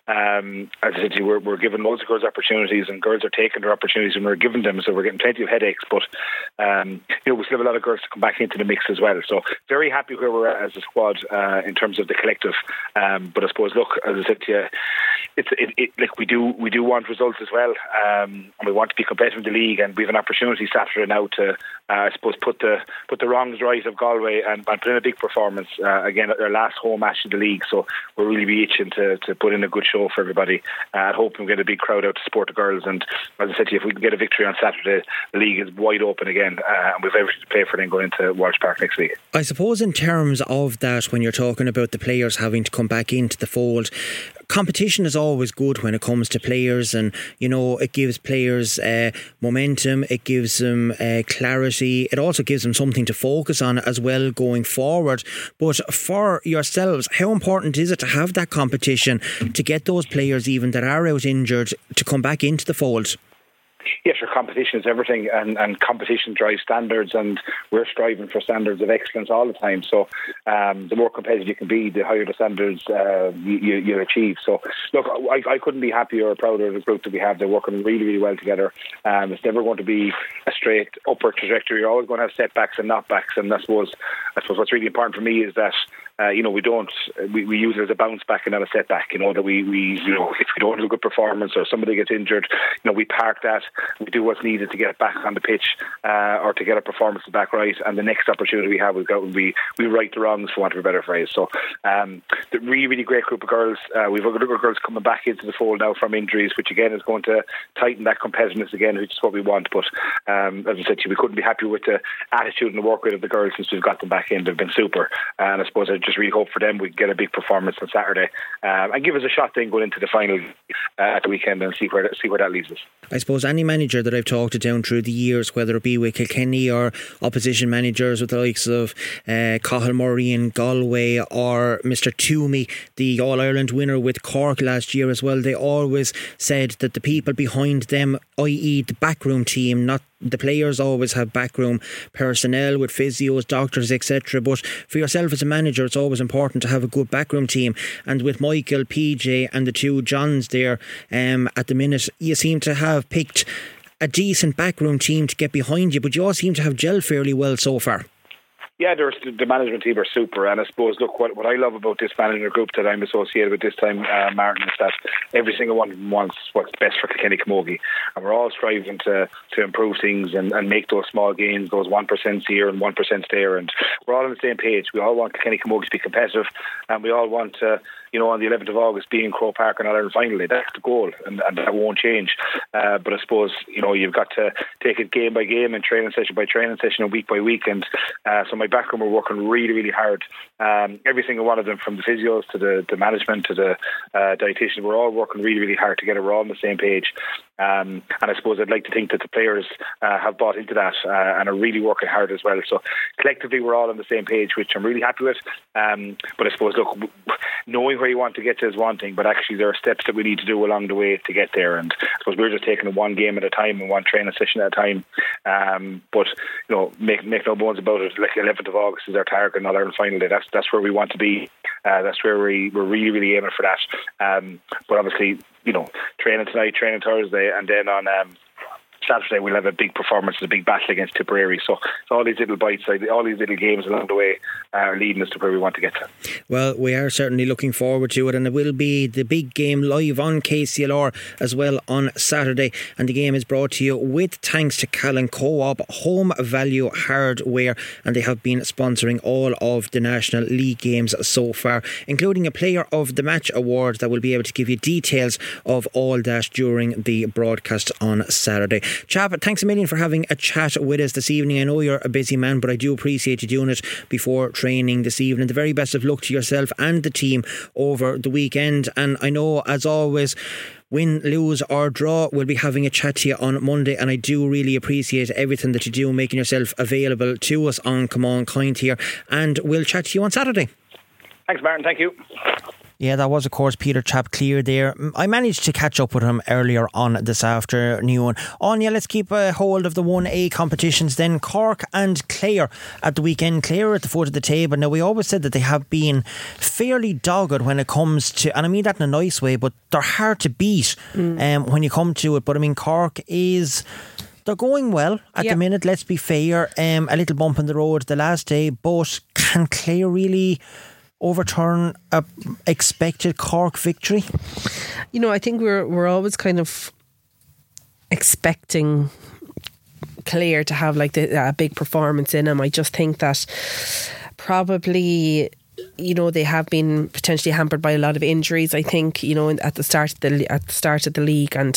Um, as I said to you, we're, we're giving loads of girls opportunities, and girls are taking their opportunities and we're giving them, so we're getting plenty of headaches, but um, you know, we still have a lot of girls to come back into the mix as well. So very happy where we're at as a squad uh, in terms of the collective. Um, but I suppose, look, as I said to you, it's it, it, like we do we do want results as well, um, and we want to be competitive in the league, and we have an opportunity Saturday now to uh, I suppose put the put the wrongs right of Galway and, and put in a big performance uh, again at their last home match in the league. So we're really be itching to, to put in a good show for everybody. I uh, hope we get a big crowd out to support the girls, and as I said to you, if we can get a victory on Saturday, the league is wide open again, uh, and we've everything to play for then going into Walsh Park next week. I suppose in terms of that, when you're talking about the players having to come back into the fold, competition is always good when it comes to players, and you know, it gives players uh, momentum, it gives them uh, clarity, it also gives them something to focus on as well going forward. But for yourselves, how important is it to have that competition to get those players, even that are out injured, to come back into the fold? Yes, sure, competition is everything, and, and competition drives standards, and we're striving for standards of excellence all the time. So um, the more competitive you can be, the higher the standards uh, you, you, you'll achieve. So look, I, I couldn't be happier or prouder of the group that we have. They're working really, really well together. Um, it's never going to be a straight upward trajectory. You're always going to have setbacks and knockbacks, and I suppose, I suppose what's really important for me is that Uh, you know, we don't, we, we use it as a bounce back and not a setback, you know, that we, we, you know, if we don't have a good performance or somebody gets injured, you know, we park that, we do what's needed to get back on the pitch, uh, or to get our performances back right, and the next opportunity we have, we've got, we, we right the wrongs, for want of a better phrase. So, um, the really, really great group of girls, uh, we've got girls coming back into the fold now from injuries, which again is going to tighten that competitiveness again, which is what we want. But, um, as I said to you, we couldn't be happy with the attitude and the work rate of the girls since we've got them back in. They've been super, and I suppose I just really hope for them we can get a big performance on Saturday, um, and give us a shot then going into the final uh, at the weekend, and see where see where that leaves us. I suppose any manager that I've talked to down through the years, whether it be with Kilkenny or opposition managers with the likes of uh, Cathal Murray in Galway, or Mister Toomey, the All-Ireland winner with Cork last year as well, they always said that the people behind them, that is the backroom team, not the players, always have backroom personnel with physios, doctors, et cetera. But for yourself as a manager, it's always important to have a good backroom team. And with Michael, P J and the two Johns there um, at the minute, you seem to have picked a decent backroom team to get behind you, but you all seem to have gelled fairly well so far. Yeah, there's, the management team are super, and I suppose, look, what, what I love about this management group that I'm associated with this time, uh, Martin, is that every single one of them wants what's best for Kilkenny Camogie, and we're all striving to, to improve things and, and make those small gains, those one percent here and one percent there, and we're all on the same page. We all want Kilkenny Camogie to be competitive, and we all want to, you know, on the eleventh of August, be in Croke Park and All-Ireland finally. That's the goal, and, and that won't change. Uh, but I suppose, you know, you've got to take it game by game and training session by training session and week by week. And uh, so my backroom are working really, really hard. Um, every single one of them, from the physios to the, the management to the uh, dietitians, we're all working really, really hard together. We're all on the same page. Um, and I suppose I'd like to think that the players uh, have bought into that uh, and are really working hard as well. So collectively, we're all on the same page, which I'm really happy with. Um, but I suppose, look, knowing where you want to get to is one thing, but actually there are steps that we need to do along the way to get there. And I suppose we're just taking it one game at a time and one training session at a time. Um, but you know, make make no bones about it. Like eleventh of August is our target in All-Ireland final day. That's that's where we want to be. Uh, that's where we we're really really aiming for that. Um, but obviously, you know, training tonight, training Thursday, and then on um, Saturday we'll have a big performance, a big battle against Tipperary. So, so all these little bites, all these little games along the way are leading us to where we want to get to. Well, we are certainly looking forward to it, and it will be the big game live on K C L R as well on Saturday. And the game is brought to you with thanks to Callan Co-op, Home Value Hardware, and they have been sponsoring all of the National League games so far, including a Player of the Match award that will be able to give you details of all that during the broadcast on Saturday. Chap, thanks a million for having a chat with us this evening. I know you're a busy man, but I do appreciate you doing it before training this evening. The very best of luck to yourself and the team over the weekend. And I know, as always, win, lose or draw, we'll be having a chat to you on Monday, and I do really appreciate everything that you do, making yourself available to us on Come On Kind here, and we'll chat to you on Saturday. Thanks, Martin. Thank you. Yeah, that was, of course, Peter Chapclear there. I managed to catch up with him earlier on this afternoon. Anya, let's keep a hold of the one A competitions then. Cork and Clare at the weekend. Clare at the foot of the table. Now, we always said that they have been fairly dogged when it comes to, and I mean that in a nice way, but they're hard to beat mm. um, when you come to it. But I mean, Cork is... They're going well at yep. the minute, let's be fair. Um, a little bump in the road the last day, but can Clare really overturn a expected Cork victory? You know, I think we're we're always kind of expecting Clare to have like the, a big performance in them. I just think that probably, you know, they have been potentially hampered by a lot of injuries, I think, you know, at the start of the at the start of the league. And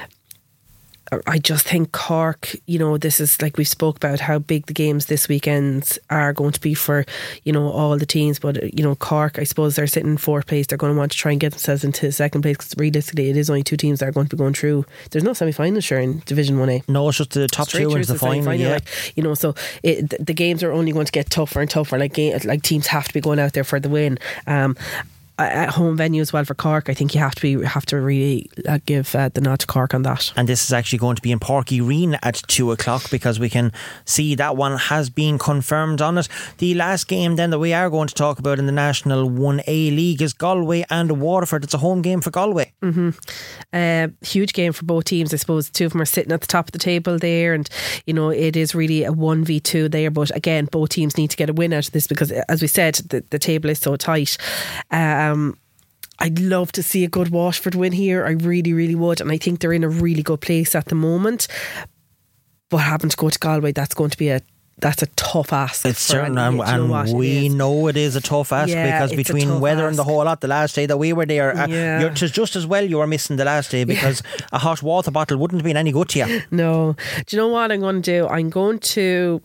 I just think Cork, you know, this is like we spoke about how big the games this weekend are going to be for, you know, all the teams. But, you know, Cork, I suppose they're sitting in fourth place. They're going to want to try and get themselves into second place, because realistically it is only two teams that are going to be going through. There's no semi-final, sure, in Division one A. No, it's just the top two into the final, yeah. Like, you know, so it, the, the games are only going to get tougher and tougher. Like, game, like teams have to be going out there for the win. Um, at home venue as well for Cork, I think you have to be have to really uh, give uh, the nod to Cork on that. And this is actually going to be in Páirc Uí Rinn at two o'clock, because we can see that one has been confirmed on it. The last game then that we are going to talk about in the National one A League is Galway and Waterford. It's a home game for Galway. Mm-hmm. Uh, huge game for both teams. I suppose two of them are sitting at the top of the table there, and you know, it is really a one v two there. But again, both teams need to get a win out of this, because as we said, the, the table is so tight. Uh, Um, I'd love to see a good Waterford win here. I really, really would. And I think they're in a really good place at the moment. But having to go to Galway, that's going to be a that's a tough ask. It's certain, and, and know we know it is a tough ask, yeah, because between weather ask. and the whole lot, the last day that we were there, yeah. uh, you're just, just as well you were missing the last day, because yeah. a hot water bottle wouldn't have been any good to you. No. Do you know what I'm going to do? I'm going to...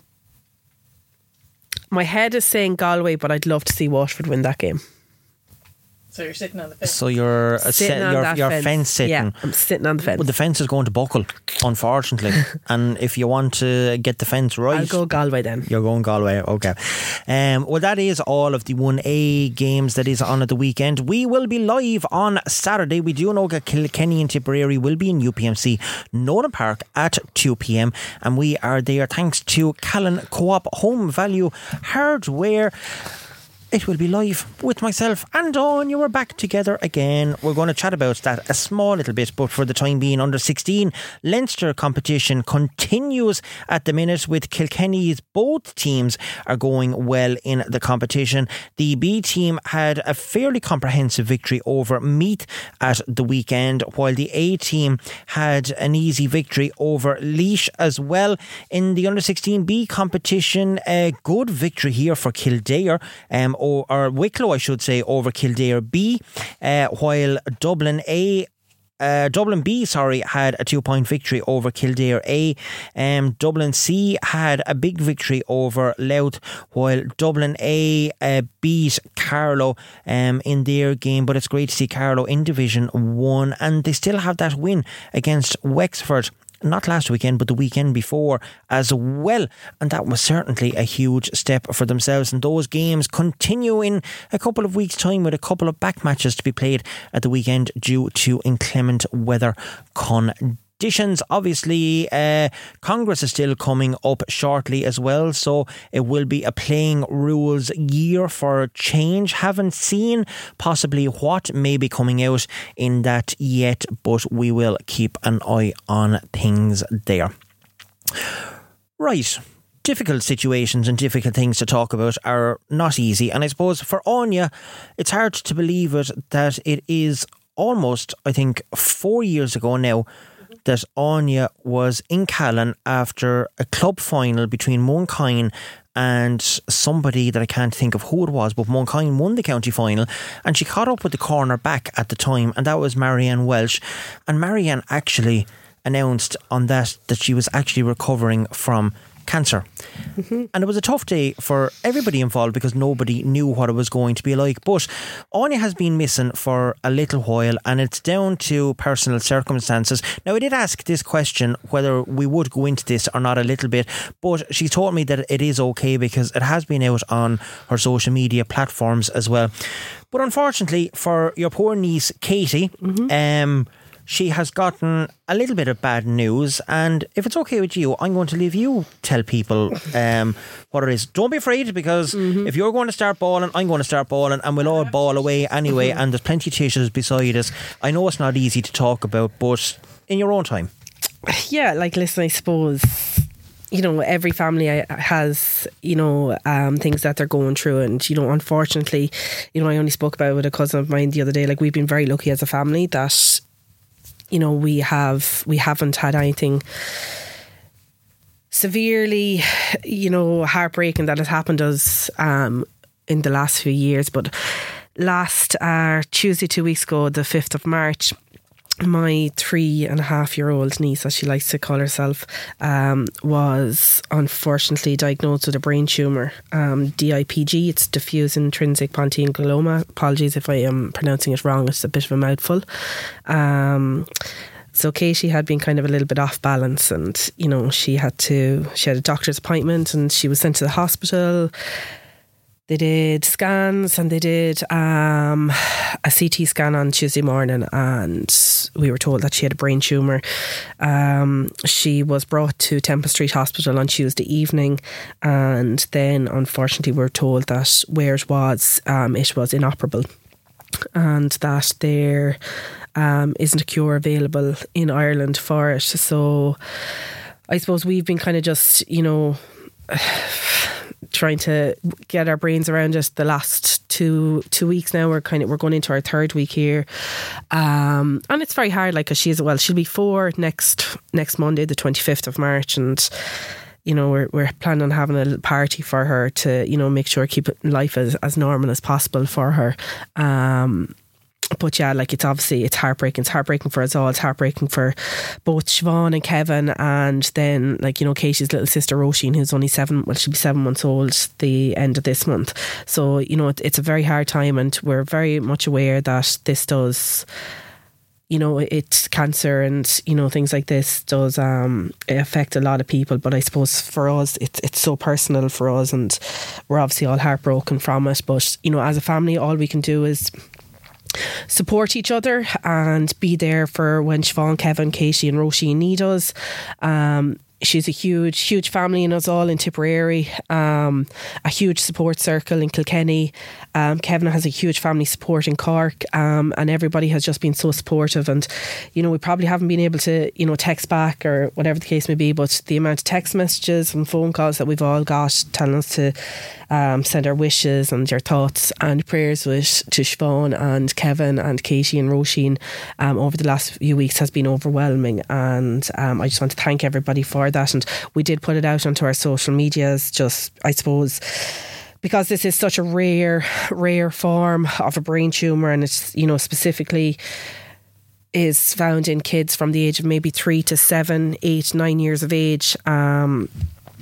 My head is saying Galway, but I'd love to see Waterford win that game. So you're sitting on the fence. So you're a sitting se- on you're, that you're fence. fence sitting. Yeah, I'm sitting on the fence. Well, the fence is going to buckle, unfortunately. And if you want to get the fence right, I'll go Galway then. You're going Galway, okay. Um, well, that is all of the one A games that is on at the weekend. We will be live on Saturday. We do know that Kilkenny and Tipperary will be in U P M C Nolan Park at two p.m. and we are there thanks to Callan Co-op Home Value Hardware. it will be live with myself and Dawn. You are back together again. We're going to chat about that a small little bit, but for the time being, under sixteen Leinster competition continues at the minute with Kilkenny's. Both teams are going well in the competition. The B team had a fairly comprehensive victory over Meath at the weekend, while the A team had an easy victory over Laois as well. In the under sixteen B competition, a good victory here for Kildare, um, or, or Wicklow I should say, over Kildare B, uh, while Dublin A Uh, Dublin B, sorry, had a two-point victory over Kildare A. Um, Dublin C had a big victory over Louth, while Dublin A uh, beat Carlow um, in their game. But it's great to see Carlow in Division one, and they still have that win against Wexford. Not last weekend, but the weekend before as well. And that was certainly a huge step for themselves. And those games continue in a couple of weeks' time, with a couple of back matches to be played at the weekend due to inclement weather conditions. Obviously, uh, Congress is still coming up shortly as well, so it will be a playing rules year for change. Haven't seen possibly what may be coming out in that yet, but we will keep an eye on things there. Right. Difficult situations and difficult things to talk about are not easy, and I suppose for Anya, it's hard to believe it that it is almost, I think, four years ago now that Anya was in Callan after a club final between Mooncoin and somebody that I can't think of who it was, but Mooncoin won the county final, and she caught up with the corner back at the time, and that was Marianne Welsh. And Marianne actually announced on that that she was actually recovering from cancer. Mm-hmm. And it was a tough day for everybody involved because nobody knew what it was going to be like. But Anya has been missing for a little while, and it's down to personal circumstances. Now, I did ask this question whether we would go into this or not a little bit, but she told me that it is okay because it has been out on her social media platforms as well. But unfortunately for your poor niece Katie, mm-hmm. um she has gotten a little bit of bad news, and if it's okay with you, I'm going to leave you tell people um, what it is. Don't be afraid, because mm-hmm. if you're going to start bawling, I'm going to start bawling, and we'll all bawl away anyway, mm-hmm. and there's plenty of tissues beside us. I know it's not easy to talk about, but in your own time. Yeah, like, listen, I suppose, you know, every family has, you know, um, things that they're going through. And, you know, unfortunately, you know, I only spoke about it with a cousin of mine the other day. Like, we've been very lucky as a family that, you know, we have we haven't had anything severely, you know, heartbreaking that has happened to us um, in the last few years. But last uh, Tuesday, two weeks ago, the fifth of March, my three and a half year old niece, as she likes to call herself, um, was unfortunately diagnosed with a brain tumour, um, D I P G. It's diffuse intrinsic pontine glioma. Apologies if I am pronouncing it wrong, it's a bit of a mouthful. Um, so Katie had been kind of a little bit off balance, and, you know, she had to, she had a doctor's appointment and she was sent to the hospital. They did scans and they did um, a C T scan on Tuesday morning, and we were told that she had a brain tumour. Um, she was brought to Temple Street Hospital on Tuesday evening, and then unfortunately we were told that where it was, um, it was inoperable, and that there um, isn't a cure available in Ireland for it. So I suppose we've been kind of just, you know, trying to get our brains around it the last two two weeks now. We're kind of we're going into our third week here, um, and it's very hard. Like, cause she's well, she'll be four next next Monday, the twenty-fifth of March, and, you know, we're we're planning on having a little party for her to, you know, make sure keep life as as normal as possible for her. Um, But yeah, like, it's obviously, it's heartbreaking. It's heartbreaking for us all. It's heartbreaking for both Siobhan and Kevin, and then, like, you know, Katie's little sister Roisin, who's only seven, well, she'll be seven months old the end of this month. So, you know, it, it's a very hard time, and we're very much aware that this does, you know, it's cancer and, you know, things like this does um, affect a lot of people. But I suppose for us, it's it's so personal for us, and we're obviously all heartbroken from it. But, you know, as a family, all we can do is support each other and be there for when Siobhan, Kevin, Katie and Roisin need us. Um, she's a huge, huge family in us all in Tipperary, um, a huge support circle in Kilkenny. Um, Kevin has a huge family support in Cork, um, and everybody has just been so supportive. And, you know, we probably haven't been able to, you know, text back or whatever the case may be, but the amount of text messages and phone calls that we've all got telling us to um, send our wishes and your thoughts and prayers with, to Siobhan and Kevin and Katie and Roisin um, over the last few weeks has been overwhelming. And um, I just want to thank everybody for that. And we did put it out onto our social medias, just I suppose because this is such a rare rare form of a brain tumour, and it's, you know, specifically is found in kids from the age of maybe three to seven, eight, nine years of age. Um,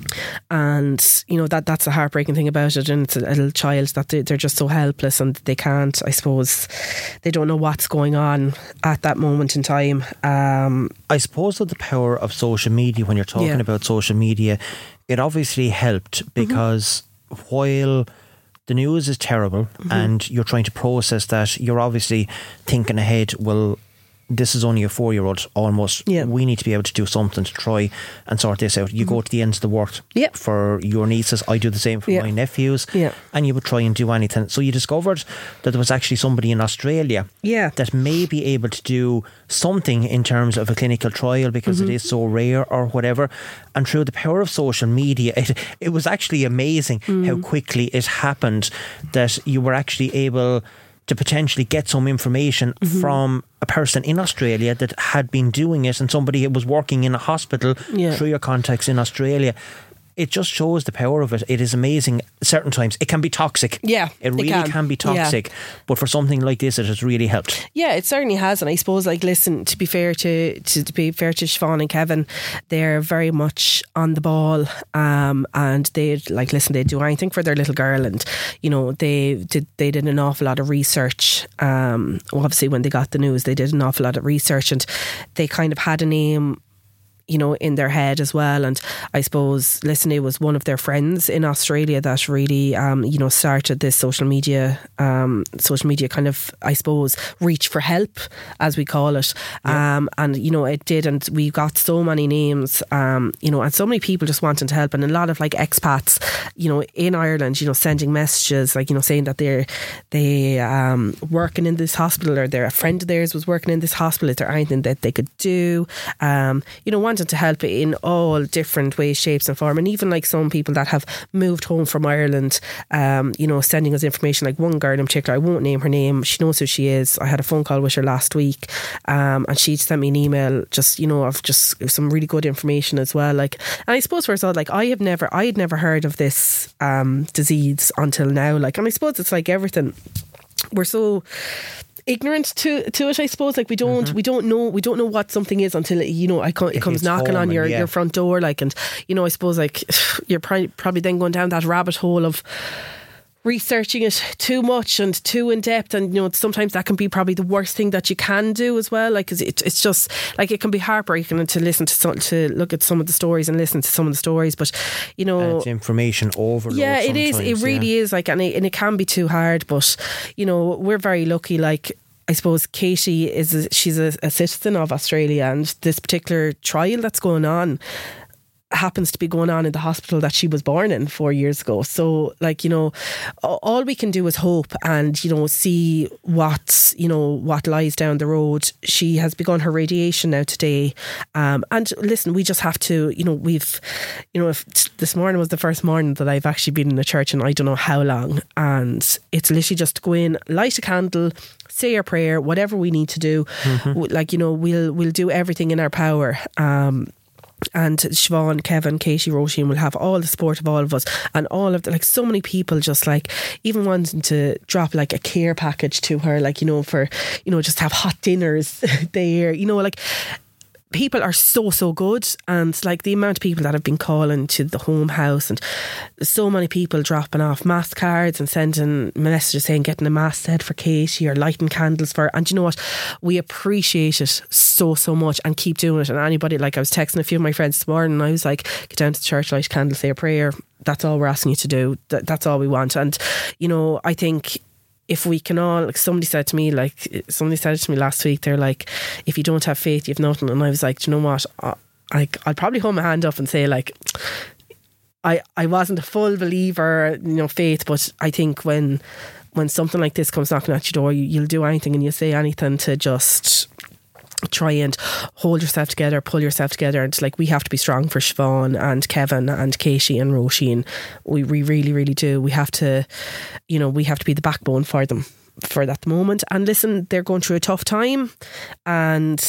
and you know, that that's the heartbreaking thing about it, and it's a little child that they, they're just so helpless and they can't, I suppose, they don't know what's going on at that moment in time. um, I suppose that the power of social media, when you're talking Yeah. about social media, it obviously helped because mm-hmm. while the news is terrible mm-hmm. and you're trying to process that, you're obviously thinking ahead, well, this is only a four-year-old almost. Yeah. We need to be able to do something to try and sort this out. You mm-hmm. go to the ends of the world yep. for your nieces. I do the same for yep. my nephews. Yeah. And you would try and do anything. So you discovered that there was actually somebody in Australia yeah. that may be able to do something in terms of a clinical trial because mm-hmm. it is so rare or whatever. And through the power of social media, it, it was actually amazing mm. how quickly it happened that you were actually able to potentially get some information mm-hmm. from a person in Australia that had been doing it, and somebody was working in a hospital yeah. through your contacts in Australia. It just shows the power of it. It is amazing. Certain times it can be toxic. Yeah, it really it can. can be toxic. Yeah. But for something like this, it has really helped. Yeah, it certainly has. And I suppose, like, listen, to be fair to to, to be fair to Siobhan and Kevin, they're very much on the ball, um, and they like listen. They do anything for their little girl, and you know they did they did an awful lot of research. Um, obviously, when they got the news, they did an awful lot of research, and they kind of had a name, you know, in their head as well. And I suppose, listen, it was one of their friends in Australia that really, um, you know, started this social media, um, social media kind of, I suppose, reach for help, as we call it. Yeah. Um, and, you know, it did. And we got so many names, um, you know, and so many people just wanting to help. And a lot of like expats, you know, in Ireland, you know, sending messages, like, you know, saying that they're, they, um, working in this hospital, or their a friend of theirs was working in this hospital. Is there anything that they could do? Um, you know, one to help in all different ways, shapes and form. And even like some people that have moved home from Ireland, um, you know, sending us information. Like one girl in particular, I won't name her name, she knows who she is. I had a phone call with her last week, um, and she sent me an email just, you know, of just some really good information as well. Like, and I suppose for us all, like I have never I had never heard of this um, disease until now. Like, and I suppose it's like everything, we're so ignorant to to it, I suppose. Like we don't mm-hmm. we don't know we don't know what something is until it, you know, it, it comes knocking on your, yeah. your front door, like. And you know, I suppose like you're probably, probably then going down that rabbit hole of researching it too much and too in depth, and you know, sometimes that can be probably the worst thing that you can do as well. Like, cause it, it's just like it can be heartbreaking to listen to some, to look at some of the stories and listen to some of the stories, but you know, and it's information overload. Yeah, it is. It really yeah. is. Like, and it, and it can be too hard. But you know, we're very lucky. Like, I suppose Katie is a, she's a, a citizen of Australia, and this particular trial that's going on happens to be going on in the hospital that she was born in four years ago. So like, you know, all we can do is hope and, you know, see what, you know, what lies down the road. She has begun her radiation now today. Um, and listen, we just have to, you know, we've, you know, if this morning was the first morning that I've actually been in a church in I don't know how long. And it's literally just to go in, light a candle, say our prayer, whatever we need to do. Mm-hmm. Like, you know, we'll, we'll do everything in our power. Um, And Siobhan, Kevin, Katie, Roisin will have all the support of all of us, and all of the, like, so many people just like even wanting to drop like a care package to her, like, you know, for, you know, just have hot dinners there, you know, like people are so so good. And like the amount of people that have been calling to the home house, and so many people dropping off mass cards and sending messages saying getting a mass said for Katie or lighting candles for her. And you know what, we appreciate it so so much, and keep doing it. And anybody, like I was texting a few of my friends this morning and I was like, get down to the church, light a candle, say a prayer. That's all we're asking you to do. That, that's all we want. And you know, I think if we can all, like somebody said to me, like somebody said it to me last week, they're like, if you don't have faith, you have nothing. And I was like, do you know what? like I'll probably hold my hand up and say like I I wasn't a full believer, you know, faith, but I think when when something like this comes knocking at your door, you, you'll do anything and you'll say anything to just try and hold yourself together, pull yourself together. And it's like, we have to be strong for Siobhan and Kevin and Katie and Roisin. We, we really, really do. We have to, you know, we have to be the backbone for them for that moment. And listen, they're going through a tough time, and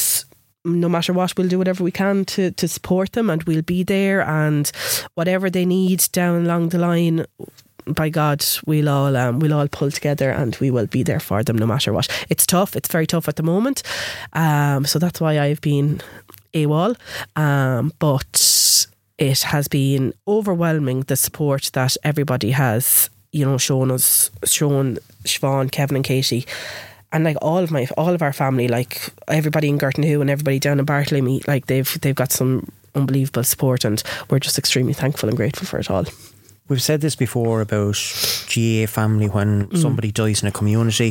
no matter what, we'll do whatever we can to, to support them, and we'll be there, and whatever they need down along the line, by God, we'll all um, we'll all pull together and we will be there for them no matter what. It's tough. It's very tough at the moment. Um, so that's why I've been AWOL. Um, but it has been overwhelming, the support that everybody has, you know, shown us, shown Siobhan, Kevin and Katie. And like all of my, all of our family, like everybody in Girton-Hoo and everybody down in Bartlemy, like they've they've got some unbelievable support, and we're just extremely thankful and grateful for it all. We've said this before about G A A family. When mm. somebody dies in a community,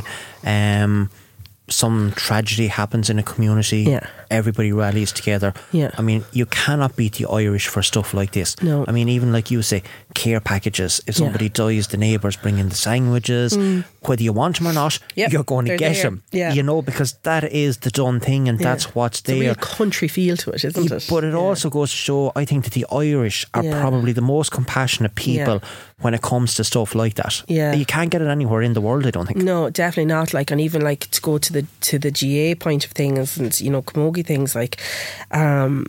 um, some tragedy happens in a community, yeah. everybody rallies together. Yeah. I mean, you cannot beat the Irish for stuff like this. No. I mean, even like you say, care packages. If somebody yeah. dies, the neighbours bring in the sandwiches. Mm. Whether you want them or not, yep. you're going to They're get there. them. Yeah. You know, because that is the done thing, and yeah. that's what's it's there. It's a real country feel to it, isn't yeah, it? But it yeah. also goes to show, I think, that the Irish are yeah. probably the most compassionate people yeah. when it comes to stuff like that. Yeah. You can't get it anywhere in the world, I don't think. No, definitely not. Like, and even like to go to the to the G A A point of things, and you know, camogie things, like um,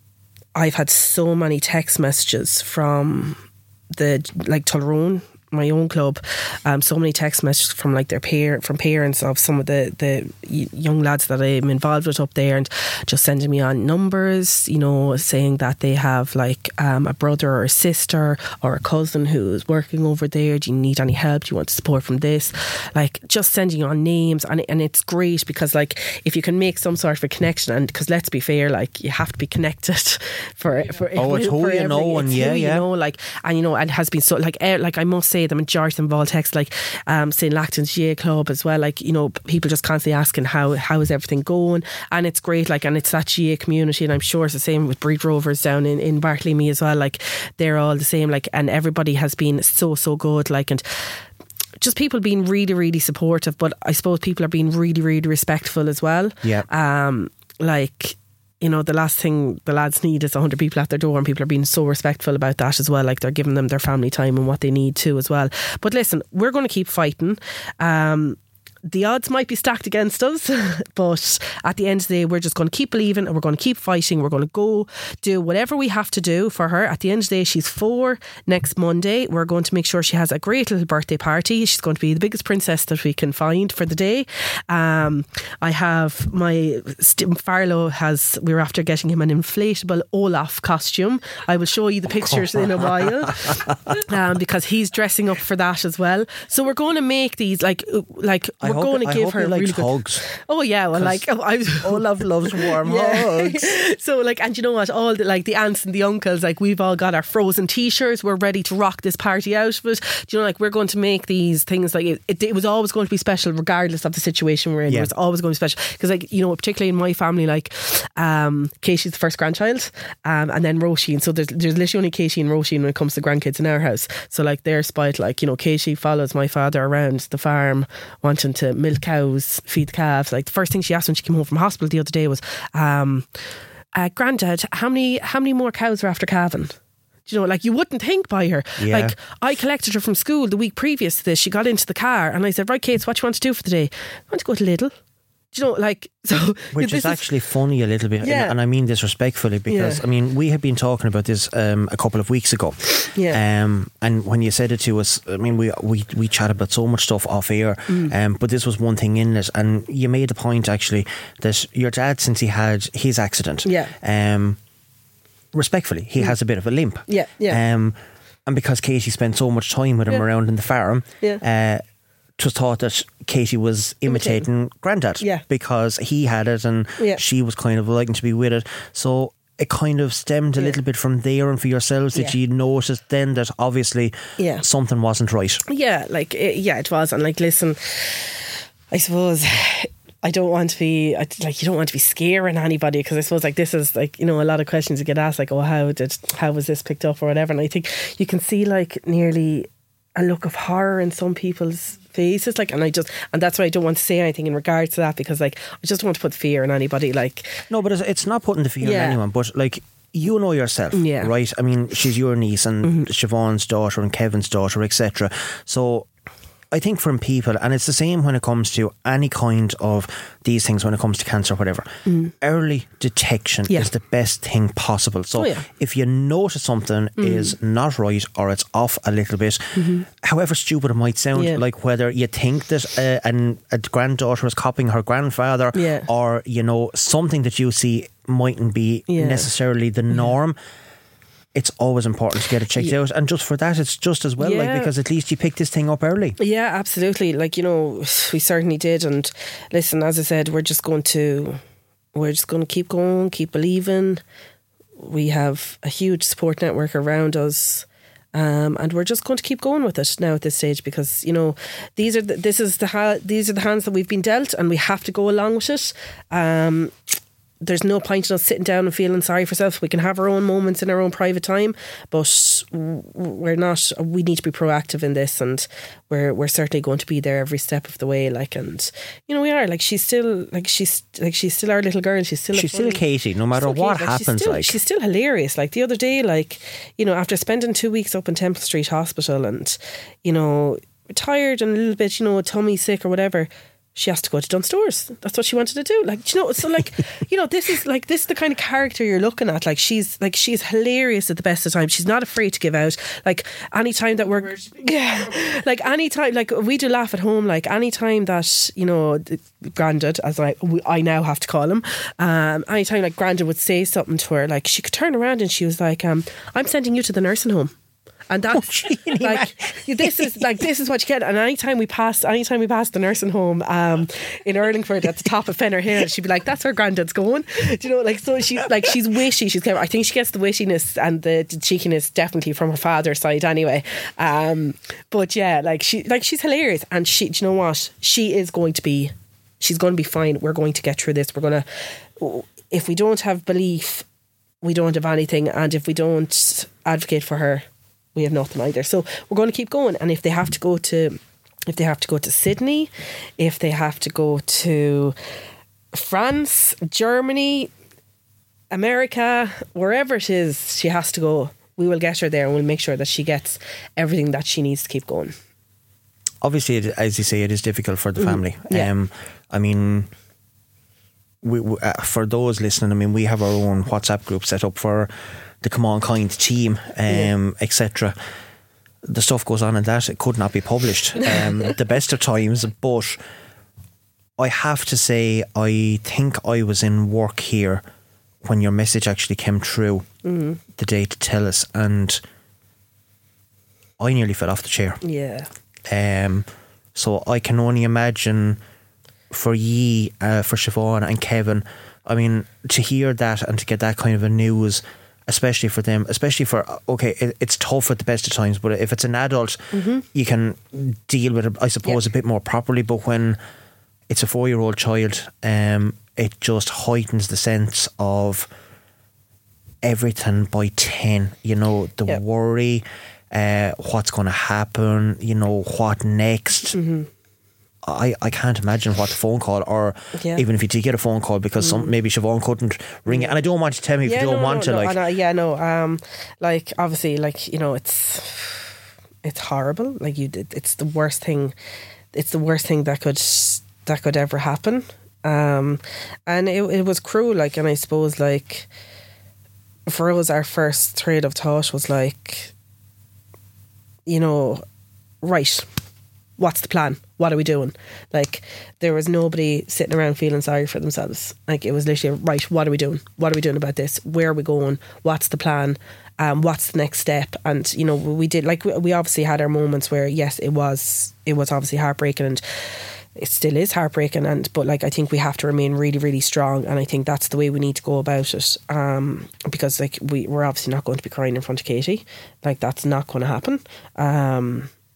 I've had so many text messages from the like Tullaroan, my own club, um, so many text messages from like their par- from parents of some of the, the young lads that I'm involved with up there, and just sending me on numbers, you know, saying that they have like um, a brother or a sister or a cousin who is working over there. Do you need any help? Do you want support from this? Like, just sending you on names, and and it's great because like if you can make some sort of a connection, and because let's be fair, like you have to be connected for for oh it's who for you every, know, and yeah who yeah you know, like, and you know, and it has been so like eh, like I must say the majority of all text, like um, Saint Lachtan's G A A Club as well, like, you know, people just constantly asking how how is everything going, and it's great, like, and it's that G A A community, and I'm sure it's the same with Breed Rovers down in, in Bartlemy as well, like they're all the same, like, and everybody has been so so good, like, and just people being really really supportive, but I suppose people are being really really respectful as well. Yeah. Um, like, you know, the last thing the lads need is one hundred people at their door, and people are being so respectful about that as well. Like, they're giving them their family time and what they need too as well. But listen, we're going to keep fighting. Um, the odds might be stacked against us, but at the end of the day, we're just going to keep believing, and we're going to keep fighting. We're going to go do whatever we have to do for her. At the end of the day, she's four next Monday. We're going to make sure she has a great little birthday party. She's going to be the biggest princess that we can find for the day. Um, I have my Farlow has. We were after getting him an inflatable Olaf costume. I will show you the pictures in a while, um, because he's dressing up for that as well. So we're going to make these like like. I We're hope, going to I give hope her he likes really good hugs. Oh yeah, well, like I was, Olaf loves warm hugs. So like, and you know what? All the like the aunts and the uncles, like we've all got our Frozen t-shirts. We're ready to rock this party out of it. Do you know, like we're going to make these things like it, it, it was always going to be special, regardless of the situation we're in. Yeah. It was always going to be special because, like, you know, particularly in my family, like um, Katie's the first grandchild, um, and then Roisin. So there's there's literally only Katie and Roisin when it comes to grandkids in our house. So like they're spoiled. Like, you know, Katie follows my father around the farm, wanting to milk cows, feed the calves. Like the first thing she asked when she came home from hospital the other day was, um, uh, Grandad, how many how many more cows are after calving? Do you know, like you wouldn't think by her. Yeah. Like I collected her from school the week previous to this. She got into the car and I said, right, Kate, what do you want to do for the day? I want to go to Lidl. Do you know, like, so which is actually funny a little bit, yeah. and I mean this respectfully, because yeah. I mean we had been talking about this um, a couple of weeks ago, yeah. Um, and when you said it to us, I mean we we we chatted about so much stuff off air, mm. um, but this was one thing in it, and you made the point actually that your dad, since he had his accident, yeah, um, respectfully, he mm. has a bit of a limp, yeah, yeah, um, and because Katie spent so much time with him yeah. around in the farm, yeah. Uh, it was thought that Katie was imitating, imitating. Grandad, yeah. because he had it and yeah. she was kind of liking to be with it. So it kind of stemmed a yeah. little bit from there, and for yourselves that yeah. you noticed then that obviously yeah. something wasn't right. Yeah, like it, yeah, it was. And like, listen, I suppose I don't want to be I, like you don't want to be scaring anybody, because I suppose like this is like, you know, a lot of questions you get asked like, oh, how did how was this picked up or whatever, and I think you can see like nearly a look of horror in some people's faces, like, and I just and that's why I don't want to say anything in regards to that, because like I just don't want to put fear in anybody. Like, no, but it's, it's not putting the fear Yeah. in anyone, but like, you know yourself, Yeah. right? I mean, she's your niece and Mm-hmm. Siobhan's daughter and Kevin's daughter, et cetera. So I think from people, and it's the same when it comes to any kind of these things, when it comes to cancer or whatever, early detection Yeah. is the best thing possible. So Oh, yeah. if you notice something is not right or it's off a little bit, however stupid it might sound, Yeah. like whether you think that uh, an, a granddaughter is copying her grandfather, Yeah. or, you know, something that you see mightn't be Yeah. necessarily the norm, it's always important to get it checked Yeah. out. And just for that, it's just as well, like, Yeah. because at least you picked this thing up early. yeah, absolutely. Like, you know, we certainly did. And listen, as I said, we're just going to we're just going to keep going, keep believing. We have a huge support network around us. Um, and we're just going to keep going with it now at this stage, because, you know, these are the, this is the ha- these are the hands that we've been dealt, and we have to go along with it. Um, there's no point in us sitting down and feeling sorry for ourselves. We can have our own moments in our own private time, but we're not. We need to be proactive in this, and we're we're certainly going to be there every step of the way. Like, and you know, we are like she's still like she's like she's still our little girl. She's still a She's still funny- Katie, no matter She's still what Katie. Like, happens. she's still, like, she's still hilarious. Like the other day, like, you know, after spending two weeks up in Temple Street Hospital, and, you know, tired and a little bit, you know, tummy sick or whatever, she has to go to Dunstores. That's what she wanted to do. Like, you know, so like, you know, this is like this is the kind of character you're looking at. Like, she's like she's hilarious at the best of times. She's not afraid to give out. Like, any time that we're yeah, like any time, like we do laugh at home. Like any time that, you know, Grandad, as I I now have to call him, um, any time like Grandad would say something to her, like she could turn around and she was like, um, "I'm sending you to the nursing home." And that's like this is like this is what you get. And anytime we pass, anytime we pass the nursing home um, in Erlingford at the top of Fenner Hill, she'd be like, "That's where Grandad's going." Do you know? Like, so she's like she's wishy. She's clever. I think she gets the wishiness and the, the cheekiness definitely from her father's side, anyway. Um, but yeah, like she like she's hilarious, and she. Do you know what? She is going to be. She's going to be fine. We're going to get through this. We're gonna. If we don't have belief, we don't have anything, and if we don't advocate for her, we have nothing either. So we're going to keep going. And if they have to go to if they have to go to Sydney, if they have to go to France, Germany, America, wherever it is she has to go, we will get her there, and we'll make sure that she gets everything that she needs to keep going. obviously, it, as you say, it is difficult for the family. Yeah. Um, I mean, we, we uh, for those listening, I mean, we have our own WhatsApp group set up for the Come On Kind team, um, Yeah. et cetera. The stuff goes on in that. It could not be published um, at the best of times, but I have to say, I think I was in work here when your message actually came through Mm-hmm. the day to tell us, and I nearly fell off the chair. Yeah. Um, so I can only imagine for ye, uh, for Siobhan and Kevin, I mean, to hear that and to get that kind of a news, especially for them, especially for, okay, it, it's tough at the best of times, but if it's an adult, Mm-hmm. you can deal with it, I suppose, Yep. a bit more properly. But when it's a four-year-old child, um, it just heightens the sense of everything by ten. You know, the Yep. worry, uh, what's going to happen, you know, what next. Mm-hmm. I, I can't imagine what the phone call, or Yeah. even if you did get a phone call, because some, maybe Siobhan couldn't ring it. And I don't want you to tell me if you don't no, want no, to. no, like, and I- yeah, no. Um, like obviously, like you know, it's it's horrible. Like you, did, it's the worst thing. It's the worst thing that could that could ever happen. Um, and it it was cruel. Like, and I suppose like for us, our first thread of thought was like, you know, right, what's the plan? What are we doing? Like, there was nobody sitting around feeling sorry for themselves. Like, it was literally, right, what are we doing? What are we doing about this? Where are we going? What's the plan? Um, what's the next step? And, you know, we did, like, we obviously had our moments where, yes, it was, it was obviously heartbreaking, and it still is heartbreaking. And, but like, I think we have to remain really, really strong. And I think that's the way we need to go about it. Um, because like, we, we're obviously not going to be crying in front of Katie. Like, that's not going to happen. Um,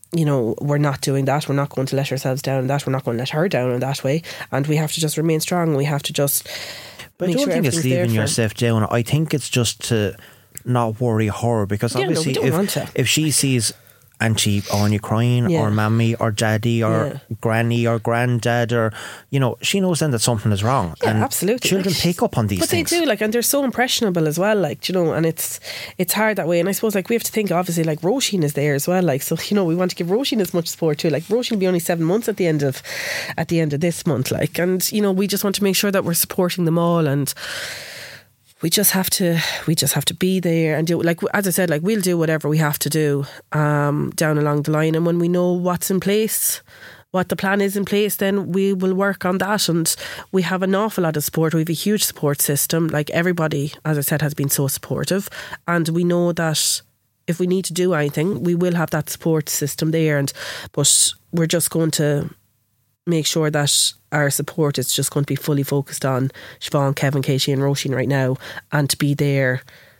you know, we're not doing that. We're not going to let ourselves down in that. We're not going to let her down in that way. And we have to just remain strong. We have to just But I make don't sure think it's leaving for yourself down. I think it's just to not worry her, because Yeah, no, we obviously don't want to. if, if she sees Auntie Anya crying, Yeah. or Mammy or Daddy or Yeah. Granny or Granddad, or, you know, she knows then that something is wrong. Yeah, and absolutely. Children Like, pick up on these but things. they do, like, and they're so impressionable as well, like, you know, and it's it's hard that way. And I suppose, like, we have to think, obviously, like, Roisin is there as well, like, so, you know, we want to give Roisin as much support too. Like, Roisin will be only seven months at the end of at the end of this month, like, and, you know, we just want to make sure that we're supporting them all. And we just have to we just have to be there and do, like, as I said, like, we'll do whatever we have to do um, down along the line, and when we know what's in place, what the plan is in place, then we will work on that. And we have an awful lot of support. We have a huge support system. Like, everybody, as I said, has been so supportive, and we know that if we need to do anything, we will have that support system there. And but we're just going to make sure that our support is just going to be fully focused on Siobhan, Kevin, Katie and Roisin right now, and to be there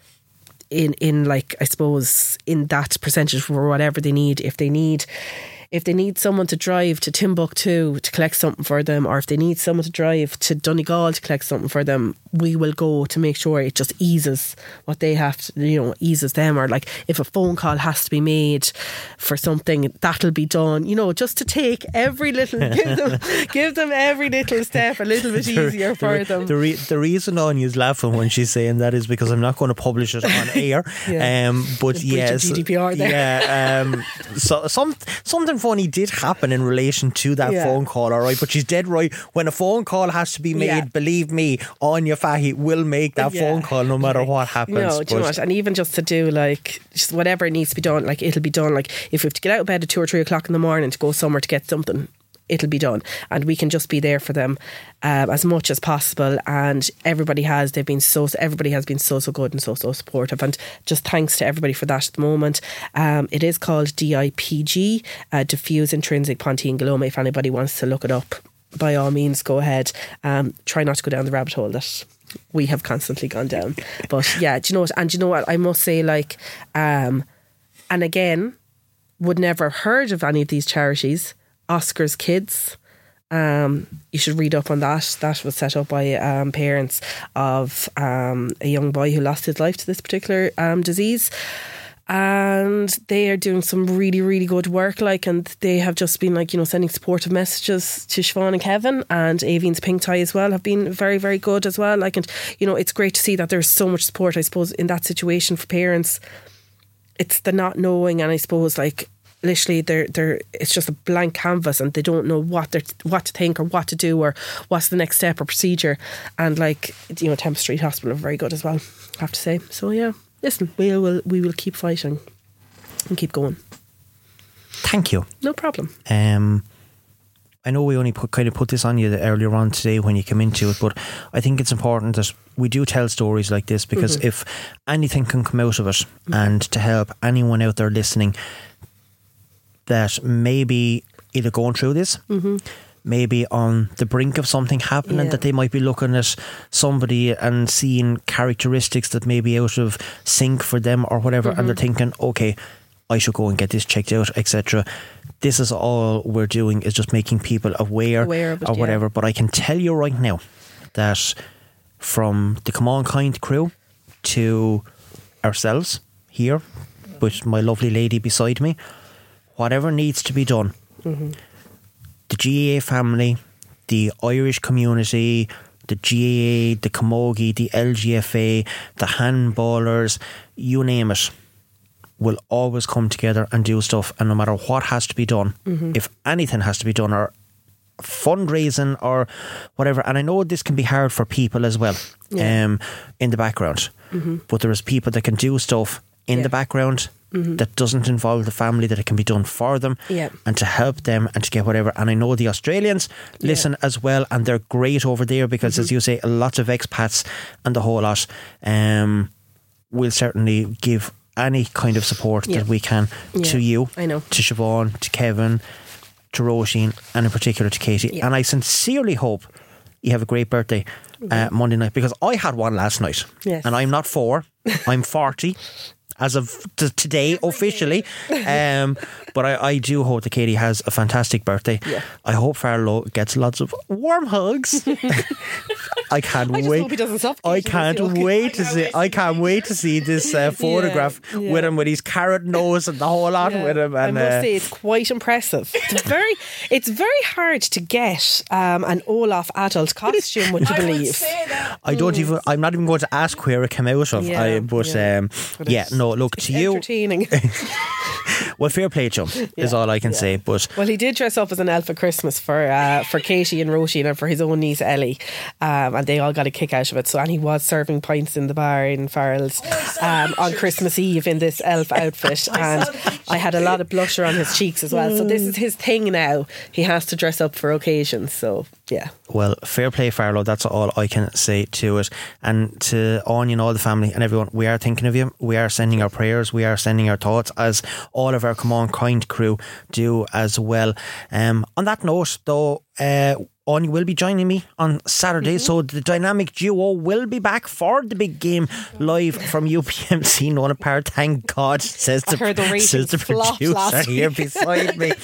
in, in like, I suppose, in that percentage for whatever they need. If they need if they need someone to drive to Timbuktu to collect something for them, or if they need someone to drive to Donegal to collect something for them, we will go to make sure it just eases what they have to, you know, eases them. Or, like, if a phone call has to be made for something, that'll be done, you know, just to take every little give them give them every little step a little bit easier the, for the, them. The, re, the reason Anya's laughing when she's saying that is because I'm not going to publish it on air. Yeah. um, but The breach of yes, G D P R there. yeah. Um, so some something funny did happen in relation to that Yeah. phone call. All right, but she's dead right. When a phone call has to be made, Yeah. believe me, Anya Fahy will make that Yeah. phone call no matter what happens. No, do you know But- what? And even just to do, like, just whatever needs to be done, like, it'll be done. Like, if we have to get out of bed at two or three o'clock in the morning to go somewhere to get something, it'll be done. And we can just be there for them um, as much as possible. And everybody has, they've been so, everybody has been so, so good and so, so supportive. And just thanks to everybody for that at the moment. Um, it is called D I P G, uh, Diffuse Intrinsic Pontine Glioma. If anybody wants to look it up, by all means, go ahead. Um, try not to go down the rabbit hole that we have constantly gone down. But yeah, do you know what? And do you know what? I must say, like, um, and again, would never heard of any of these charities. Oscar's Kids, um, you should read up on that. That was set up by um, parents of um, a young boy who lost his life to this particular um, disease. And they are doing some really, really good work, like, and they have just been, like, you know, sending supportive messages to Siobhan and Kevin, and Aveen's Pink Tie as well have been very, very good as well. Like, and, you know, it's great to see that there's so much support, I suppose, in that situation for parents. It's the not knowing, and I suppose, like, literally they're they're it's just a blank canvas, and they don't know what they're what to think or what to do or what's the next step or procedure. And, like, you know, Tempest Street Hospital are very good as well, I have to say. So yeah, listen, we will we will keep fighting and keep going. Thank you. No problem. Um, I know we only put, kind of put this on you earlier on today when you came into it, but I think it's important that we do tell stories like this, because Mm-hmm. if anything can come out of it, mm-hmm. and to help anyone out there listening that maybe either going through this, mm-hmm. maybe on the brink of something happening, Yeah. that they might be looking at somebody and seeing characteristics that may be out of sync for them or whatever, Mm-hmm. and they're thinking, okay, I should go and get this checked out, et cetera. This is all we're doing, is just making people aware, Aware of it, or whatever. yeah. But I can tell you right now that from the Come On Kind crew to ourselves here with my lovely lady beside me, whatever needs to be done, Mm-hmm. the G A A family, the Irish community, the G A A, the Camogie, the L G F A, the handballers, you name it, will always come together and do stuff. And no matter what has to be done, Mm-hmm. if anything has to be done, or fundraising or whatever, and I know this can be hard for people as well, Yeah. um, in the background, Mm-hmm. but there is people that can do stuff in Yeah. the background Mm-hmm. that doesn't involve the family, that it can be done for them, Yeah. and to help them and to get whatever. And I know the Australians listen as well, and they're great over there, because Mm-hmm. as you say, lots of expats and the whole lot. Um, we'll certainly give any kind of support Yeah. that we can Yeah. to you, I know. to Siobhan, to Kevin, to Roisin, and in particular to Katie. Yeah. And I sincerely hope you have a great birthday uh, Monday night, because I had one last night. Yes. And I'm not four, I'm forty. as of t- today officially. Um, but I, I do hope that Katie has a fantastic birthday. Yeah. I hope Farlow gets lots of warm hugs. I can't I just wait. hope he doesn't suffocate I in can't this, okay? wait to see. I can't wait to see this uh, photograph Yeah, yeah. with him with his carrot nose and the whole lot Yeah, with him. And I must uh, say it's quite impressive. It's very, it's very hard to get um, an Olaf adult costume. Would you I would believe? say that. I don't even. I'm not even going to ask where it came out of. Yeah, I, but yeah. um, But yeah, it's- no. Look It's to you. entertaining. Well, fair play to him is all I can yeah. say. But Well, he did dress up as an elf at Christmas for uh, for Katie and Roisin and for his own niece Ellie, um, and they all got a kick out of it. So, and he was serving pints in the bar in Farrell's um, on Christmas Eve in this elf outfit, and I had a lot of blusher on his cheeks as well. So this is his thing now. He has to dress up for occasions. So yeah. well, fair play, Farlow. That's all I can say to it. And to Anya and all the family and everyone, we are thinking of you. We are sending our prayers. We are sending our thoughts, as all of our Come On Kind crew do as well. Um, on that note, though, uh, Anya will be joining me on Saturday, mm-hmm. so the dynamic duo will be back for the big game live from U P M C Nona Park. Thank God, says the, heard the says the flopped producer last here week. beside me.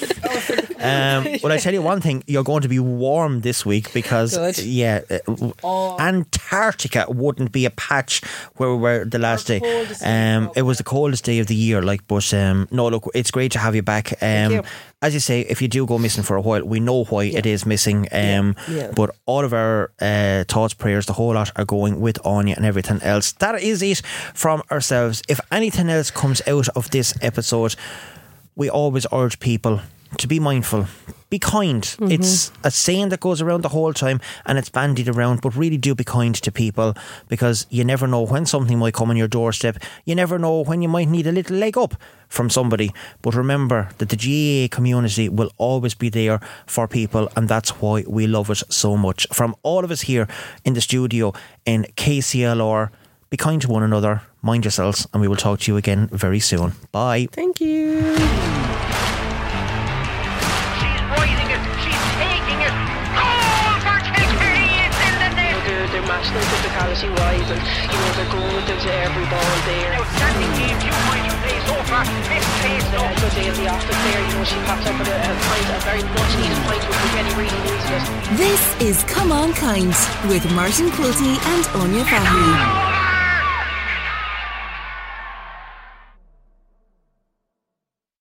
Um, well, I tell you one thing, you're going to be warm this week because, Good. yeah, uh, Oh. Antarctica wouldn't be a patch where we were the last day. coldest Um, day. it was the coldest day of the year, like. But um, no, look, it's great to have you back. Um, you. As you say, if you do go missing for a while, we know why it is missing. Um, Yeah. But all of our uh, thoughts, prayers, the whole lot are going with Anya and everything else. That is it from ourselves. If anything else comes out of this episode, we always urge people to be mindful, be kind. Mm-hmm. It's a saying that goes around the whole time and it's bandied around, but really do be kind to people, because you never know when something might come on your doorstep. You never know when you might need a little leg up from somebody. But remember that the G A A community will always be there for people, and that's why we love it so much. From all of us here in the studio in K C L R, be kind to one another, mind yourselves, and we will talk to you again very soon. Bye. Thank you. Their match, their physicality wise, and you know they're going with them to every ball there. Outstanding game, two points from play so far. Fifth place, Uh, a good day in the office there. You know she popped up with a, a pint, a very much needed pint, which we're getting really used to it. This is Come On Kind with Martin Quilty and Anya Fahy.